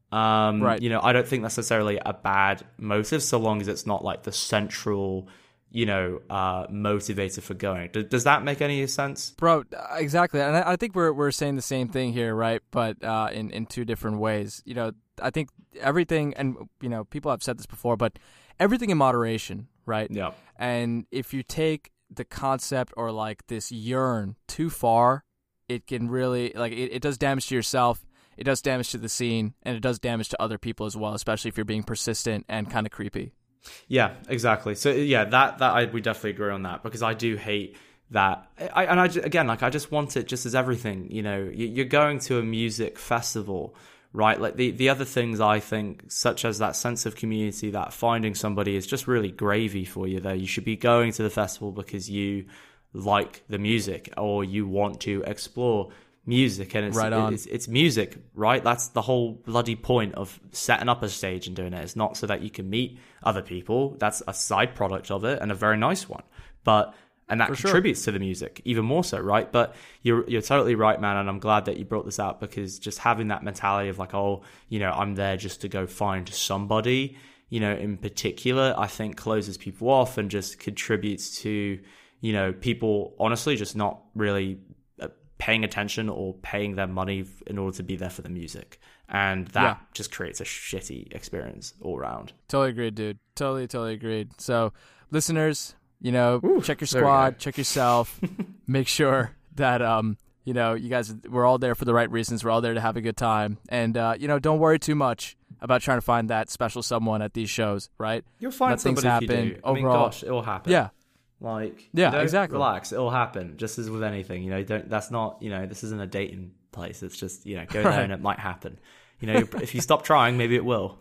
Um, right. You know, I don't think necessarily a bad motive, so long as it's not like the central, you know, uh, motivator for going. Does, does that make any sense? Bro, exactly. And I, I think we're we're saying the same thing here, right? But uh, in, in two different ways. You know, I think everything, and, you know, people have said this before, but everything in moderation, right? Yeah. And if you take the concept or like this yearn too far, it can really, like, it, it does damage to yourself, it does damage to the scene, and it does damage to other people as well, especially if you're being persistent and kind of creepy. Yeah, exactly. So yeah, that that I we definitely agree on that, because I do hate that. I and I again, like, I just want it just as everything. You know, you're going to a music festival, right? Like the, the other things, I think, such as that sense of community, that finding somebody is just really gravy for you there. You should be going to the festival because you like the music or you want to explore music. And it's, right on. it's, it's music, right? That's the whole bloody point of setting up a stage and doing it. It's not so that you can meet other people. That's a side product of it, and a very nice one. But... And that For sure. contributes to the music even more so, right? But you're you're totally right, man. And I'm glad that you brought this out, because just having that mentality of like, oh, you know, I'm there just to go find somebody, you know, in particular, I think closes people off and just contributes to, you know, people honestly just not really paying attention or paying their money in order to be there for the music. And that Yeah. just creates a shitty experience all around. Totally agreed, dude. Totally, totally agreed. So, listeners, you know, Ooh, check your there we squad, go. check yourself, make sure that, um, you know, you guys, we're all there for the right reasons. We're all there to have a good time. And, uh, you know, don't worry too much about trying to find that special someone at these shows, right? You'll find Let things somebody if happen. you do. I mean, Overall, gosh, it'll happen. yeah. Like, Yeah, you know, exactly. relax, it'll happen. Just as with anything, you know, don't, that's not, you know, this isn't a dating place. It's just, you know, go there Right. and it might happen. You know, if you stop trying, maybe it will.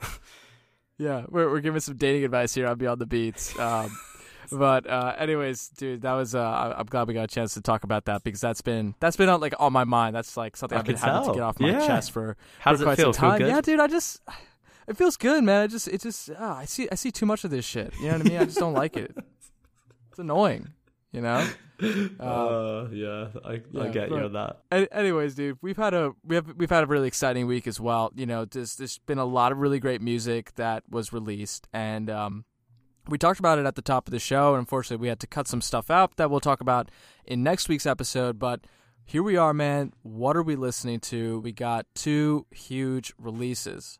Yeah, we're we're giving some dating advice here on Beyond the Beats. Um, but uh, anyways, dude, that was uh, I- I'm glad we got a chance to talk about that, because that's been that's been on, like, on my mind. That's like something I I've been can having tell. to get off my Yeah. chest for, How for does it quite feel? some Feel time. good? Yeah, dude, I just it feels good, man. I just it just uh, I see I see too much of this shit. You know what I mean? I just don't like it. It's annoying, you know. Um, Uh, yeah, I, I yeah, get you but- on that. Any- Anyways, dude, we've had a we have we've had a really exciting week as well. You know, there's there's been a lot of really great music that was released, and um, we talked about it at the top of the show. And unfortunately, we had to cut some stuff out that we'll talk about in next week's episode. But here we are, man. What are we listening to? We got two huge releases.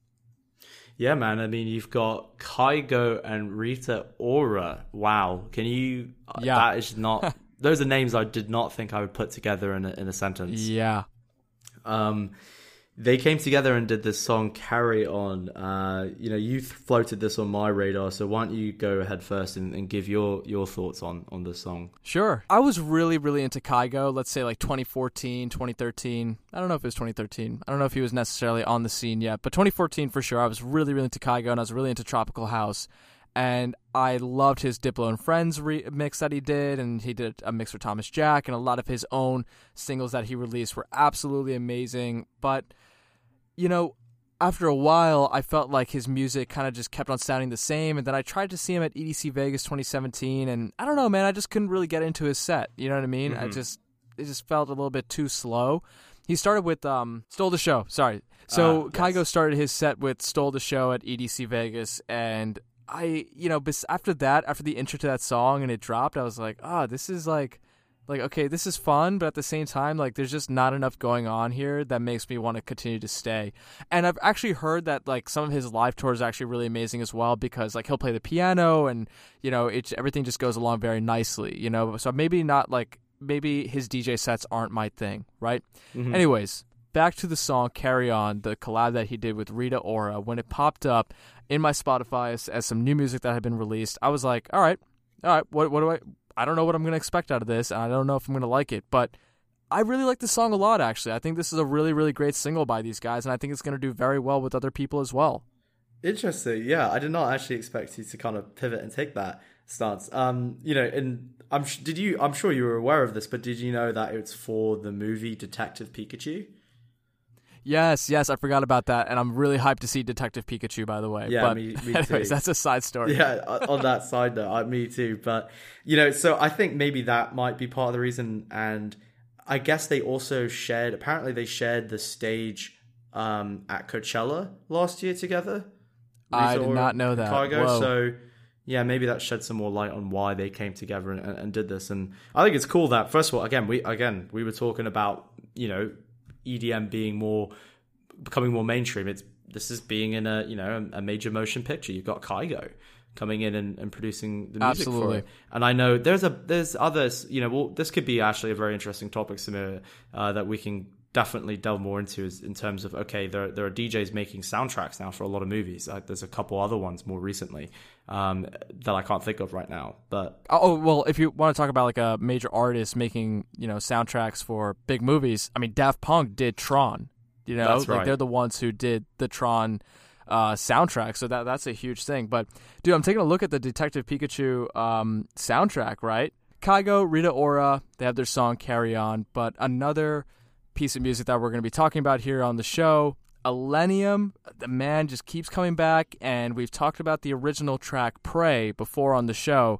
Yeah, man. I mean, you've got Kygo and Rita Ora. Wow. Can you? uh, Yeah. That is not. Those are names I did not think I would put together in a, in a sentence. Yeah, Um, they came together and did this song "Carry On." Uh, you know, you th- floated this on my radar, so why don't you go ahead first and, and give your, your thoughts on on the song? sure. I was really, really into Kygo, let's say like twenty fourteen, twenty thirteen. I don't know if it was twenty thirteen. I don't know if he was necessarily on the scene yet, but twenty fourteen for sure. I was really, really into Kygo, and I was really into Tropical House. And I loved his Diplo and Friends re- mix that he did, and he did a mix for Thomas Jack, and a lot of his own singles that he released were absolutely amazing. But, you know, after a while, I felt like his music kind of just kept on sounding the same, and then I tried to see him at E D C Vegas twenty seventeen, and I don't know, man, I just couldn't really get into his set. You know what I mean? Mm-hmm. I just it just felt a little bit too slow. He started with um, Stole the Show. Sorry. So uh, yes. Kygo started his set with Stole the Show at E D C Vegas, and I, you know, after that, after the intro to that song and it dropped, I was like, oh, this is like, like, okay, this is fun, but at the same time, like, there's just not enough going on here that makes me want to continue to stay. And I've actually heard that, like, some of his live tours are actually really amazing as well, because, like, he'll play the piano and, you know, it, everything just goes along very nicely, you know? So maybe not, like, maybe his D J sets aren't my thing, right? Mm-hmm. Anyways, back to the song Carry On, the collab that he did with Rita Ora. When it popped up in my Spotify as, as some new music that had been released, I was like, all right, all right, what, what do I... I don't know what I'm going to expect out of this, and I don't know if I'm going to like it, but I really like this song a lot, actually. I think this is a really, really great single by these guys, and I think it's going to do very well with other people as well. Interesting. Yeah, I did not actually expect you to kind of pivot and take that stance. Um, you know, and I'm did you? I'm sure you were aware of this, but did you know that it's for the movie Detective Pikachu? Yes, yes, I forgot about that, and I'm really hyped to see Detective Pikachu, by the way. Yeah, but me, me anyways, too. That's a side story. Yeah, on that side note, I, me too. But, you know, so I think maybe that might be part of the reason, and I guess they also shared, apparently they shared the stage um, at Coachella last year together. I did not know that. Chicago, Whoa. So, yeah, maybe that shed some more light on why they came together and, and, and did this. And I think it's cool that, first of all, again, we again we were talking about, you know, E D M being more becoming more mainstream. It's this is being in a you know a major motion picture. You've got Kygo coming in and, and producing the music Absolutely. for it. And I know there's a there's others. You know, well, this could be actually a very interesting topic, Samir, uh, that we can definitely delve more into. Is in terms of okay, there there are D Js making soundtracks now for a lot of movies. Uh, there's a couple other ones more recently um, that I can't think of right now. But oh well, if you want to talk about like a major artist making you know soundtracks for big movies, I mean Daft Punk did Tron. You know, that's like right. They're the ones who did the Tron uh, soundtrack, so that that's a huge thing. But dude, I'm taking a look at the Detective Pikachu um, soundtrack. Right, Kygo, Rita Ora, they have their song "Carry On," but another piece of music that we're going to be talking about here on the show, Illenium. The man just keeps coming back, and we've talked about the original track "Pray" before on the show,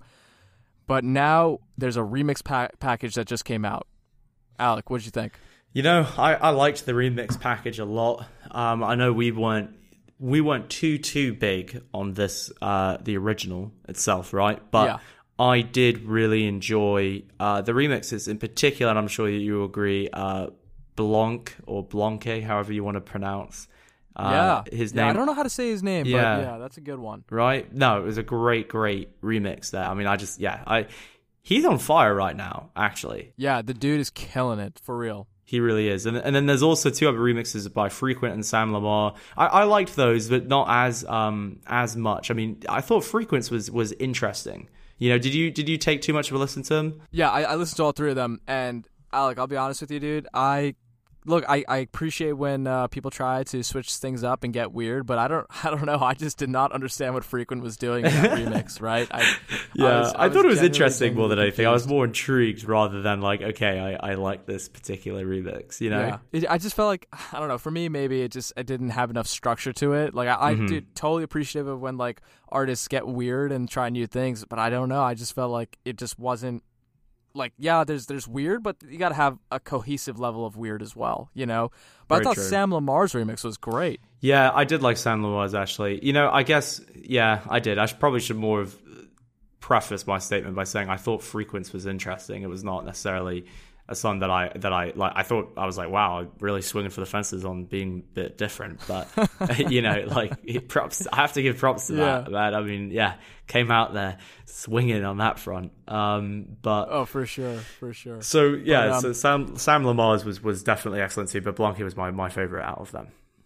but now there's a remix pa- package that just came out. Alec, what did you think? You know, I, I liked the remix package a lot. Um, I know we weren't we weren't too too big on this uh, the original itself, right? But yeah. I did really enjoy uh, the remixes in particular, and I'm sure you agree. Uh, Blanc or Blanque, however you want to pronounce. Uh, yeah, his yeah, name. I don't know how to say his name, yeah. but yeah, that's a good one. Right? No, it was a great, great remix there. I mean, I just yeah, I he's on fire right now. Actually, yeah, the dude is killing it for real. He really is. And and then there's also two other remixes by Frequent and Sam Lamar. I, I liked those, but not as um as much. I mean, I thought Frequent was was interesting. You know, did you did you take too much of a listen to them? Yeah, I, I listened to all three of them, and Alec, I'll be honest with you, dude. I look, I, I appreciate when uh, people try to switch things up and get weird, but I don't I don't know. I just did not understand what Frequent was doing in that remix, right? I, yeah, I, was, I, I thought it was genuinely, interesting more than genuinely anything. I was confused. more intrigued rather than like, okay, I, I like this particular remix, you know? Yeah. It, I just felt like, I don't know, for me, maybe it just, it didn't have enough structure to it. Like, I, Mm-hmm. I dude, totally appreciative of when, like, artists get weird and try new things, but I don't know. I just felt like it just wasn't, like, yeah, there's there's weird, but you got to have a cohesive level of weird as well, you know? But Very I thought true. Sam Lamar's remix was great. Yeah, I did like Sam Lamar's actually. You know, I guess, yeah, I did. I should, probably should more have prefaced my statement by saying I thought Frequency was interesting. It was not necessarily a song that I that I like. I thought I was like, wow, I'm really swinging for the fences on being a bit different. But you know, like props. I have to give props to Yeah. that. Man, I mean, yeah, came out there swinging on that front. Um, but Oh, for sure, for sure. so yeah, But, um, so Sam Sam Lamar's was was definitely excellent too. But Blanque was my my favorite out of them.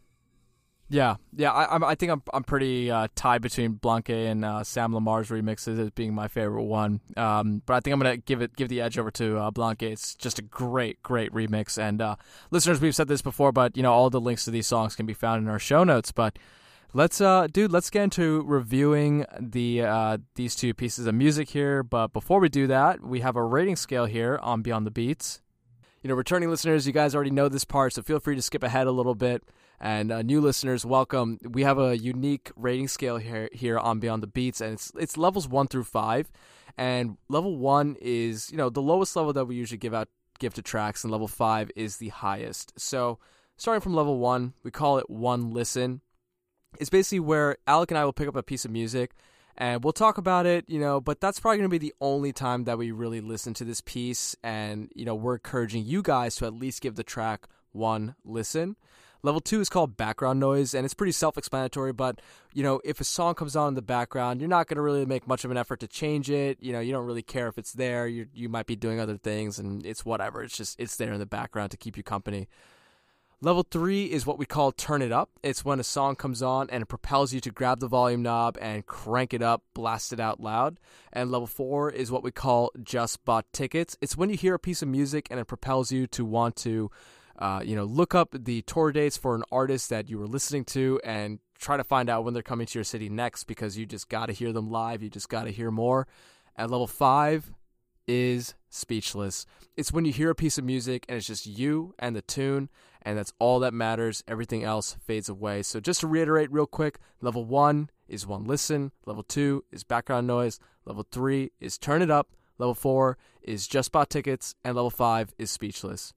Yeah, yeah. I I'm- I think I'm I'm pretty uh, tied between Blanque and uh, Sam Lamar's remixes as being my favorite one. Um, but I think I'm gonna give it give the edge over to uh, Blanque. It's just a great great remix. And uh, listeners, we've said this before, but you know all the links to these songs can be found in our show notes. But Let's, uh, dude, let's get into reviewing the uh, these two pieces of music here. But before we do that, we have a rating scale here on Beyond the Beats. You know, returning listeners, you guys already know this part, so feel free to skip ahead a little bit. And uh, new listeners, welcome. We have a unique rating scale here here on Beyond the Beats, and it's it's levels one through five. And level one is, you know, the lowest level that we usually give out give to tracks, and level five is the highest. So starting from level one, we call it one listen. It's basically where Alec and I will pick up a piece of music and we'll talk about it, you know, but that's probably going to be the only time that we really listen to this piece. And, you know, we're encouraging you guys to at least give the track one listen. Level two is called background noise, and it's pretty self-explanatory, but, you know, if a song comes on in the background, you're not going to really make much of an effort to change it. You know, you don't really care if it's there. You you might be doing other things, and it's whatever. It's just, it's there in the background to keep you company. Level three is what we call turn it up. It's when a song comes on and it propels you to grab the volume knob and crank it up, blast it out loud. And level four is what we call just bought tickets. It's when you hear a piece of music and it propels you to want to, uh, you know, look up the tour dates for an artist that you were listening to and try to find out when they're coming to your city next, because you just got to hear them live. You just got to hear more. And level five is speechless. It's when you hear a piece of music and it's just you and the tune, and that's all that matters. Everything else fades away. So just to reiterate real quick, level one is one listen. Level two is background noise. Level three is turn it up. Level four is just bought tickets. And level five is speechless.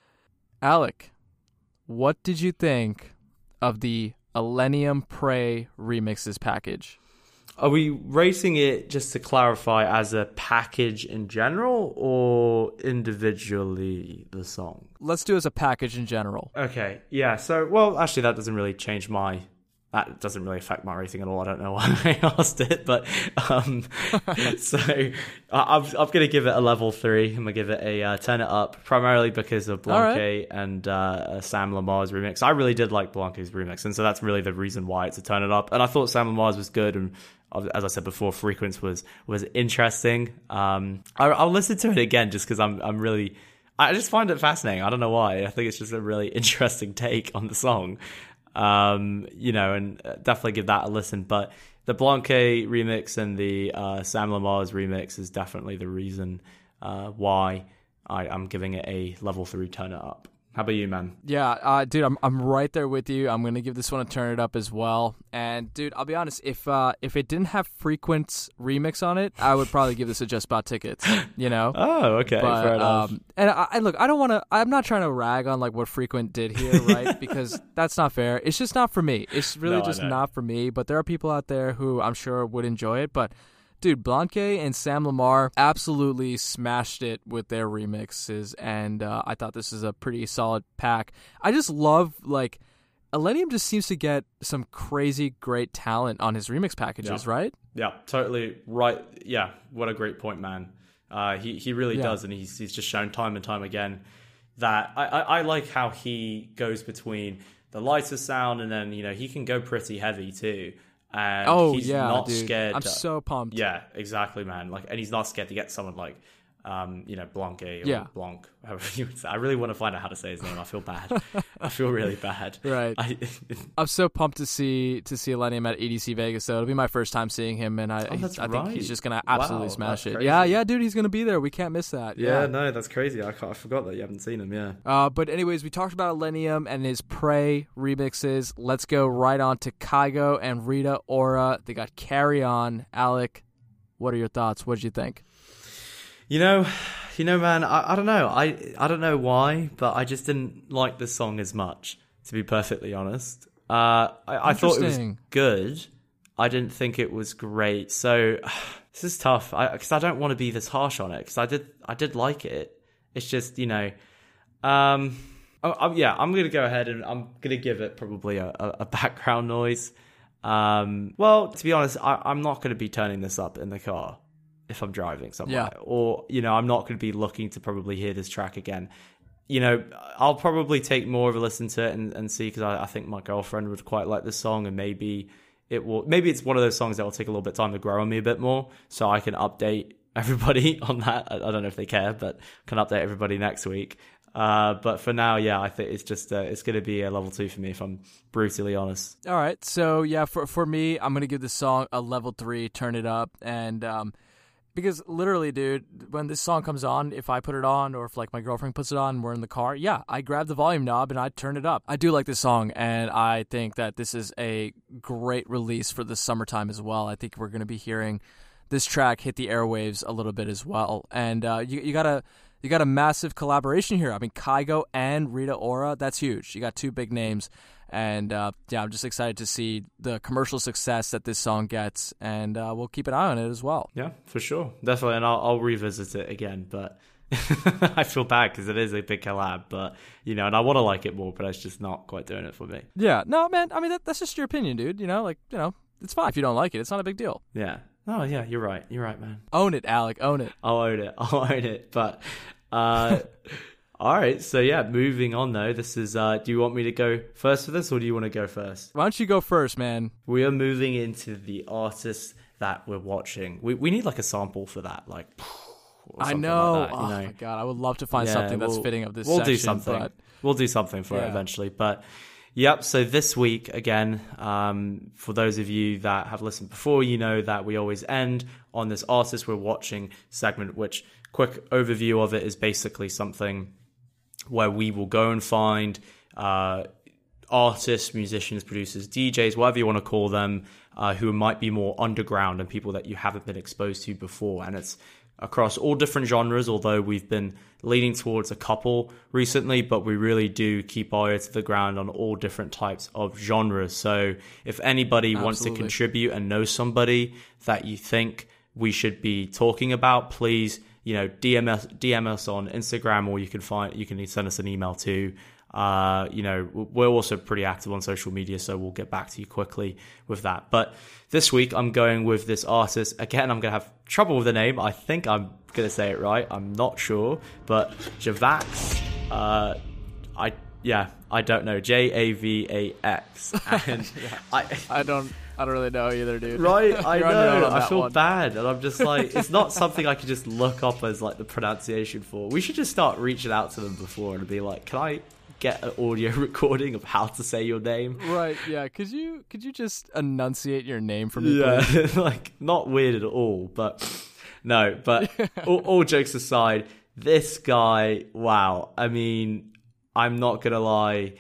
Alec, what did you think of the Illenium Prey remixes package? Are we rating it, just to clarify, as a package in general or individually the song? Let's do it as a package in general. Okay, yeah. So, well, actually, that doesn't really change my... That doesn't really affect my rating at all. I don't know why I asked it, but um, so I'm I'm gonna give it a level three. I'm gonna give it a uh, turn it up, primarily because of Blanque right. and uh, Sam Lamar's remix. I really did like Blanque's remix, and so that's really the reason why it's a turn it up. And I thought Sam Lamar's was good, and as I said before, Frequence was was interesting. Um, I, I'll listen to it again just because I'm I'm really. I just find it fascinating. I don't know why. I think it's just a really interesting take on the song. Um, you know, and definitely give that a listen. But the Blanque remix and the uh, Sam Lamar's remix is definitely the reason uh, why I, I'm giving it a level three turn it up. How about you, man? Yeah, uh, dude, I'm I'm right there with you. I'm gonna give this one a turn it up as well. And dude, I'll be honest, if uh, if it didn't have Frequent's remix on it, I would probably give this a just bought tickets. You know? Oh, okay, but, fair enough. Um, and I, I look, I don't want to. I'm not trying to rag on like what Frequent did here, right? Because that's not fair. It's just not for me. It's really no, just not for me. But there are people out there who I'm sure would enjoy it. But dude, Blanque and Sam Lamar absolutely smashed it with their remixes, and uh, I thought this is a pretty solid pack. I just love, like, Illenium just seems to get some crazy great talent on his remix packages, yeah. right? Yeah, totally right. Yeah, what a great point, man. Uh, he he really yeah. does, and he's he's just shown time and time again that I, I, I like how he goes between the lighter sound, and then, you know, he can go pretty heavy too. And oh, he's yeah, not dude. scared. I'm to, so pumped. Yeah, exactly, man. Like, and he's not scared to get someone like, um, you know, Blanque or yeah. Blanc. However you would say. I really want to find out how to say his name. I feel bad. I feel really bad. Right. I, I'm so pumped to see to see Illenium at E D C Vegas. Though it'll be my first time seeing him, and I oh, that's I right. think he's just gonna absolutely wow, smash it. Crazy. Yeah, yeah, dude, he's gonna be there. We can't miss that. Yeah, yeah. no, that's crazy. I, I forgot that you haven't seen him. Yeah. Uh, but anyways, we talked about Illenium and his Prey remixes. Let's go right on to Kygo and Rita Ora. They got Carry On. Alec, what are your thoughts? What did you think? You know, you know, man, I, I don't know. I I don't know why, but I just didn't like the song as much, to be perfectly honest. Uh, I, I thought it was good. I didn't think it was great. So this is tough because I, I don't want to be this harsh on it, because I did I did like it. It's just, you know, um, oh, oh, yeah, I'm gonna go ahead and I'm gonna give it probably a, a, a background noise. Um, well, to be honest, I, I'm not gonna be turning this up in the car if I'm driving somewhere, yeah. or, you know, I'm not going to be looking to probably hear this track again. You know, I'll probably take more of a listen to it and, and see, because I, I think my girlfriend would quite like this song, and maybe it will. Maybe it's one of those songs that will take a little bit of time to grow on me a bit more, so I can update everybody on that. I, I don't know if they care, but can update everybody next week. Uh, but for now, yeah, I think it's just uh, it's going to be a level two for me, if I'm brutally honest. All right, so yeah, for for me, I'm gonna give this song a level three. Turn it up, and um, because literally, dude, when this song comes on, if I put it on, or if like my girlfriend puts it on, and we're in the car, yeah, I grab the volume knob and I turn it up. I do like this song, and I think that this is a great release for the summertime as well. I think we're gonna be hearing this track hit the airwaves a little bit as well, and uh, you you gotta. You got a massive collaboration here. I mean, Kygo and Rita Ora, that's huge. You got two big names. And, uh, yeah, I'm just excited to see the commercial success that this song gets. And uh, we'll keep an eye on it as well. Yeah, for sure. Definitely. And I'll, I'll revisit it again. But I feel bad because it is a big collab. But, you know, and I want to like it more, but it's just not quite doing it for me. Yeah. No, man, I mean, that, that's just your opinion, dude. You know, like, you know, it's fine if you don't like it. It's not a big deal. Yeah. Oh, yeah, you're right. You're right, man. Own it, Alec. Own it. I'll own it. I'll own it. But, uh, all right. So, yeah, moving on, though. This is, uh, do you want me to go first for this, or do you want to go first? Why don't you go first, man? We are moving into the artists that we're watching. We we need, like, a sample for that, like, or I something know. like that, you oh, know? my God. I would love to find Yeah, something that's we'll- fitting of this We'll section. do something. But We'll do something for it Yeah. eventually. But, yep, so this week, again, um, for those of you that have listened before, you know that we always end on this artist we're watching segment, which, quick overview of it, is basically something where we will go and find uh, artists, musicians, producers, D Js, whatever you want to call them, uh, who might be more underground and people that you haven't been exposed to before. And it's across all different genres, although we've been leaning towards a couple recently, but we really do keep our ear to the ground on all different types of genres. So if anybody wants to Absolutely. contribute and knows somebody that you think we should be talking about, please, you know, D M us, D M us on Instagram, or you can find, you can send us an email too. Uh, you know, we're also pretty active on social media, so we'll get back to you quickly with that. But this week, I'm going with this artist. Again, I'm going to have trouble with the name. I think I'm going to say it right. I'm not sure. But Javax, uh, I, yeah, I don't know. J A V A X. And I... I don't I don't really know either, dude. Right, I You're on your own know. on I that feel one. bad, and I'm just like, it's not something I could just look up as like the pronunciation for. We should just start reaching out to them before and be like, can I get an audio recording of how to say your name? Right, yeah. Could you could you just enunciate your name for me, Yeah, please? like not weird at all, but no. But all, all jokes aside, this guy, wow. I mean, I'm not gonna lie.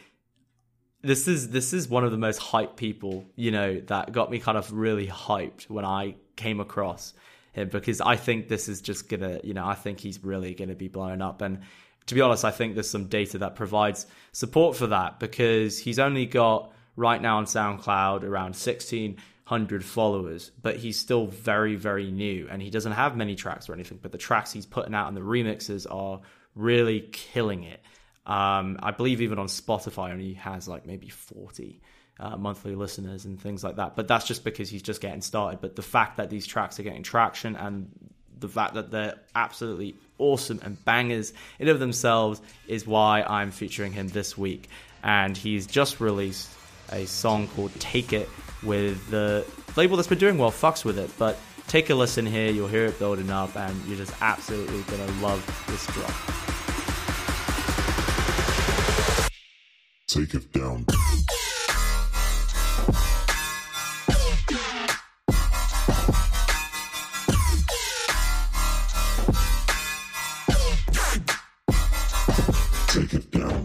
This is this is one of the most hyped people, you know, that got me kind of really hyped when I came across him, because I think this is just gonna, you know, I think he's really gonna be blown up. And to be honest, I think there's some data that provides support for that, because he's only got right now on SoundCloud around sixteen hundred followers, but he's still very, very new, and he doesn't have many tracks or anything, but the tracks he's putting out and the remixes are really killing it. Um, I believe even on Spotify only has like maybe forty uh, monthly listeners and things like that. But that's just because he's just getting started. But the fact that these tracks are getting traction, and the fact that they're absolutely awesome and bangers in of themselves, is why I'm featuring him this week. And he's just released a song called Take It with the label that's been doing well, Fucks With It. But take a listen here, you'll hear it building up, and you're just absolutely going to love this drop. Take it down. Take it down.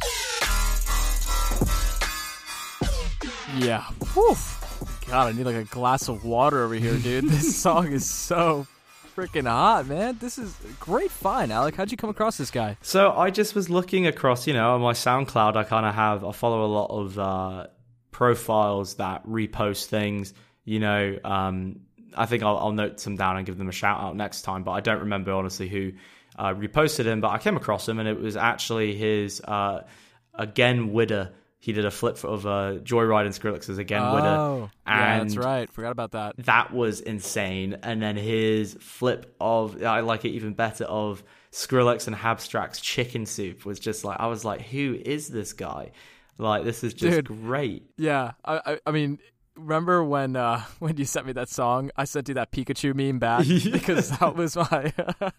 Yeah. Whew. God, I need like a glass of water over here, dude. This song is so freaking hot, man. This is a great find, Alec. How'd you come across this guy? So I just was looking across, you know, on my SoundCloud. I kind of have, I follow a lot of uh, profiles that repost things. You know, um, I think I'll, I'll note some down and give them a shout out next time. But I don't remember honestly who uh, reposted him. But I came across him, and it was actually his uh, Again Widder. He did a flip of uh, Joyride and Skrillex's Again Oh, Widder. yeah, And that's right. Forgot about that. that was insane. And then his flip of, I like it even better, of Skrillex and Habstrack's Chicken Soup was just like, I was like, who is this guy? Like, this is just Dude. great. Yeah, I, I, I mean, remember when uh, when you sent me that song? I sent you that Pikachu meme back because that was my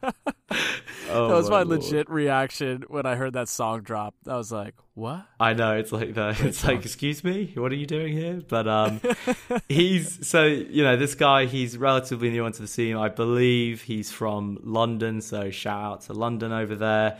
Oh, that was my, my legit reaction when I heard that song drop. I was like, "What?" I know, it's like the, it's like, excuse me, what are you doing here? But um, he's so you know this guy. He's relatively new onto the scene. I believe he's from London, so shout out to London over there.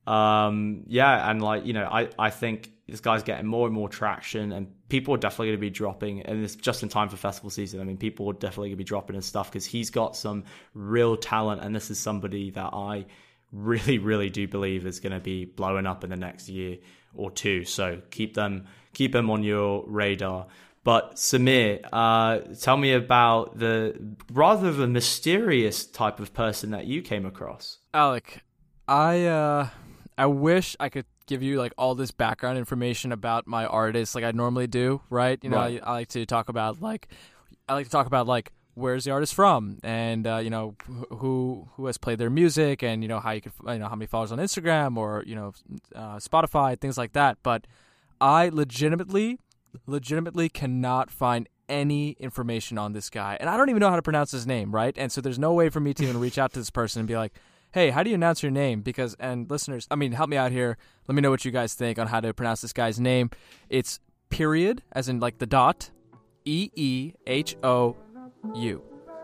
Um, yeah, and like you know, I I think this guy's getting more and more traction, and people are definitely going to be dropping, and it's just in time for festival season. I mean, people are definitely going to be dropping his stuff because he's got some real talent, and this is somebody that I really, really do believe is going to be blowing up in the next year or two. So keep them, keep them on your radar. But Samir, uh, tell me about the rather the mysterious type of person that you came across. Alec, I uh, I wish I could give you like all this background information about my artist like I normally do, right? You know, Right. I, I like to talk about like I like to talk about like where's the artist from, and uh, you know who who has played their music, and you know how you could you know how many followers on Instagram or you know uh, Spotify, things like that. But I legitimately, legitimately cannot find any information on this guy, and I don't even know how to pronounce his name, right? And so there's no way for me to even reach out to this person and be like, hey, how do you announce your name? Because, and listeners, I mean, help me out here. Let me know what you guys think on how to pronounce this guy's name. It's period, as in like the dot, E E H O U.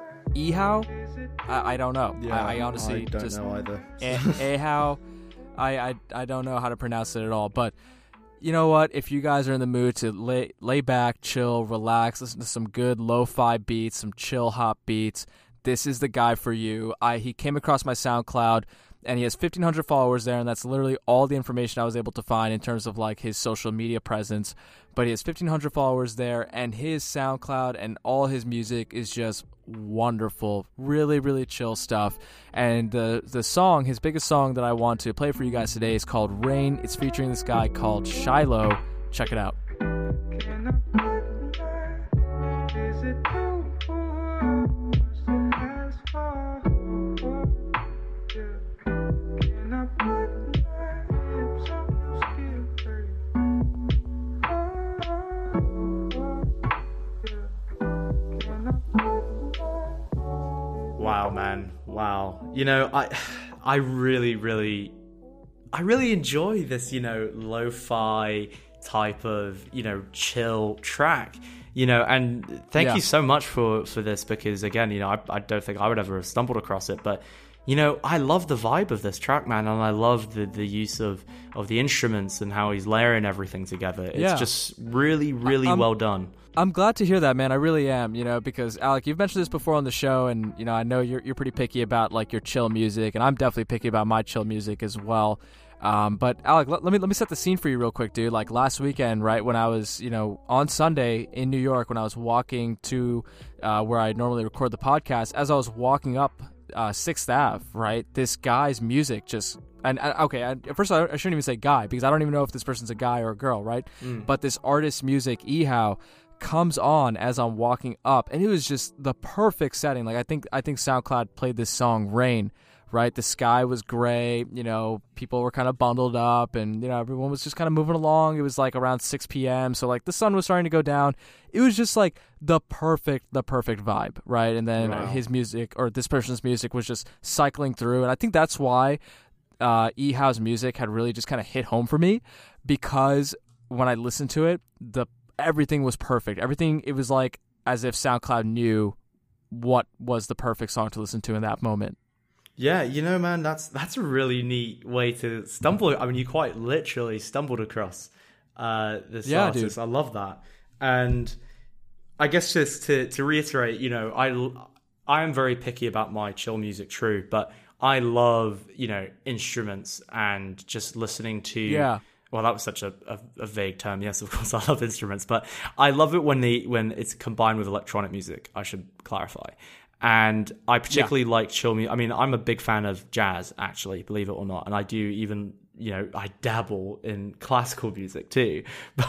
Ehau? I, I don't know. I, I honestly I don't just know either. Eh- Ehau. I, I I don't know how to pronounce it at all. But you know what? If you guys are in the mood to lay lay back, chill, relax, listen to some good lo-fi beats, some chill hop beats, this is the guy for you. I he came across my SoundCloud, and he has fifteen hundred followers there, and that's literally all the information I was able to find in terms of like his social media presence. But he has fifteen hundred followers there, and his SoundCloud and all his music is just wonderful. Really, really chill stuff. And the the song, his biggest song that I want to play for you guys today is called Rain. It's featuring this guy called Shiloh. Check it out. Wow, man. Wow. You know, I I really, really I really enjoy this, you know, lo-fi type of, you know, chill track. You know, and thank Yeah. you so much for, for this because, again, you know, I, I don't think I would ever have stumbled across it. But, you know, I love the vibe of this track, man. And I love the, the use of, of the instruments and how he's layering everything together. It's Yeah. just really, really Um, well done. I'm glad to hear that, man. I really am, you know, because Alec, you've mentioned this before on the show, and you know, I know you're you're pretty picky about like your chill music, and I'm definitely picky about my chill music as well. Um, but Alec, let, let me let me set the scene for you real quick, dude. Like last weekend, right when I was, you know, on Sunday in New York, when I was walking to uh, where I normally record the podcast, as I was walking up uh, Sixth Ave, right, this guy's music just. And uh, okay, I, at first I, I shouldn't even say guy because I don't even know if this person's a guy or a girl, right? Mm. But this artist's music, Ehau, comes on as I'm walking up, and it was just the perfect setting. Like I think I think SoundCloud played this song Rain, right? The sky was gray, you know, people were kind of bundled up, and you know, everyone was just kind of moving along. It was like around six p.m. so like the sun was starting to go down. It was just like the perfect the perfect vibe, right? And then Wow. his music, or this person's music, was just cycling through, and I think that's why uh Ehau's music had really just kind of hit home for me, because when I listened to it, the everything was perfect. Everything, it was like as if SoundCloud knew what was the perfect song to listen to in that moment. Yeah, you know, man, that's that's a really neat way to stumble. I mean, you quite literally stumbled across uh, this Yeah, artist. dude. I love that. And I guess just to, to reiterate, you know, I, I am very picky about my chill music, true, but I love, you know, instruments and just listening to... Yeah. Well, that was such a, a, a vague term. Yes, of course, I love instruments, but I love it when the when it's combined with electronic music. I should clarify. And I particularly like chill music. I mean, I'm a big fan of jazz, actually, believe it or not. And I do even you know, I dabble in classical music too,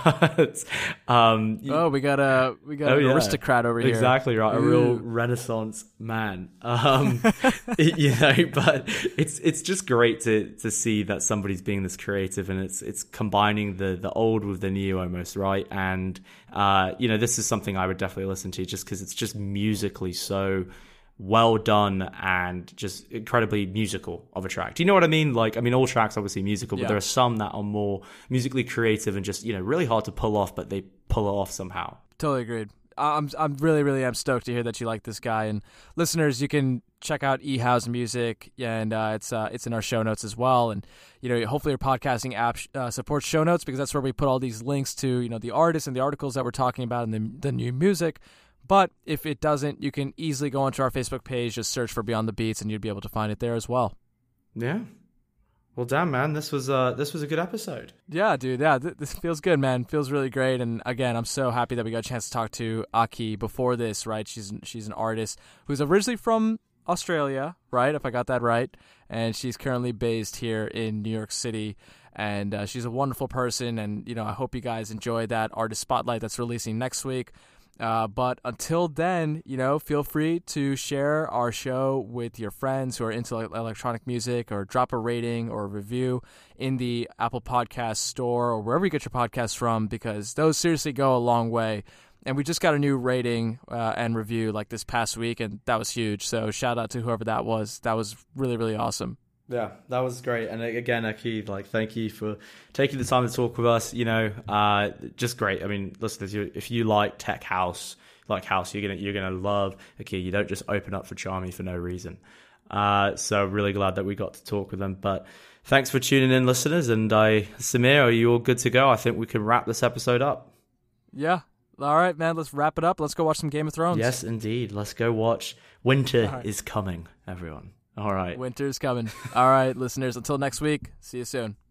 but um, oh, we got a we got oh, an yeah. aristocrat over here. Exactly right, a Ooh. real Renaissance man. Um, it- you know, but it's it's just great to to see that somebody's being this creative, and it's it's combining the the old with the new almost, right? And uh, you know, this is something I would definitely listen to just because it's just musically so well done and just incredibly musical of a track. Do you know what I mean? Like, I mean, all tracks obviously musical, but Yeah. there are some that are more musically creative and just, you know, really hard to pull off, but they pull it off somehow. Totally agreed. I'm I'm really really am stoked to hear that you like this guy. And listeners, you can check out eHouse Music, and uh, it's uh, it's in our show notes as well. And you know, hopefully your podcasting app uh, supports show notes, because that's where we put all these links to, you know, the artists and the articles that we're talking about and the the new music. But if it doesn't, you can easily go onto our Facebook page, just search for Beyond the Beats, and you'd be able to find it there as well. Yeah. Well, damn, man, this was uh this was a good episode. Yeah, dude. Yeah, th- this feels good, man. Feels really great. And again, I'm so happy that we got a chance to talk to Aki before this. Right? She's she's an artist who's originally from Australia, right? If I got that right, and she's currently based here in New York City. And uh, she's a wonderful person. And you know, I hope you guys enjoy that artist spotlight that's releasing next week. Uh, but until then, you know, feel free to share our show with your friends who are into electronic music, or drop a rating or a review in the Apple Podcast store or wherever you get your podcasts from, because those seriously go a long way. And we just got a new rating uh, and review like this past week, and that was huge. So shout out to whoever that was. That was really, really awesome. Yeah, that was great. And again, Aki, like, thank you for taking the time to talk with us. You know, uh, just great. I mean, listeners, you, if you like tech house, like house, you're gonna you're gonna love Aki. You don't just open up for Charmy for no reason. Uh, so really glad that we got to talk with them. But thanks for tuning in, listeners. And I, Samir, are you all good to go? I think we can wrap this episode up. Yeah. All right, man. Let's wrap it up. Let's go watch some Game of Thrones. Yes, indeed. Let's go watch Winter right. is Coming, everyone. All right. Winter's coming. All right, listeners. Until next week. See you soon.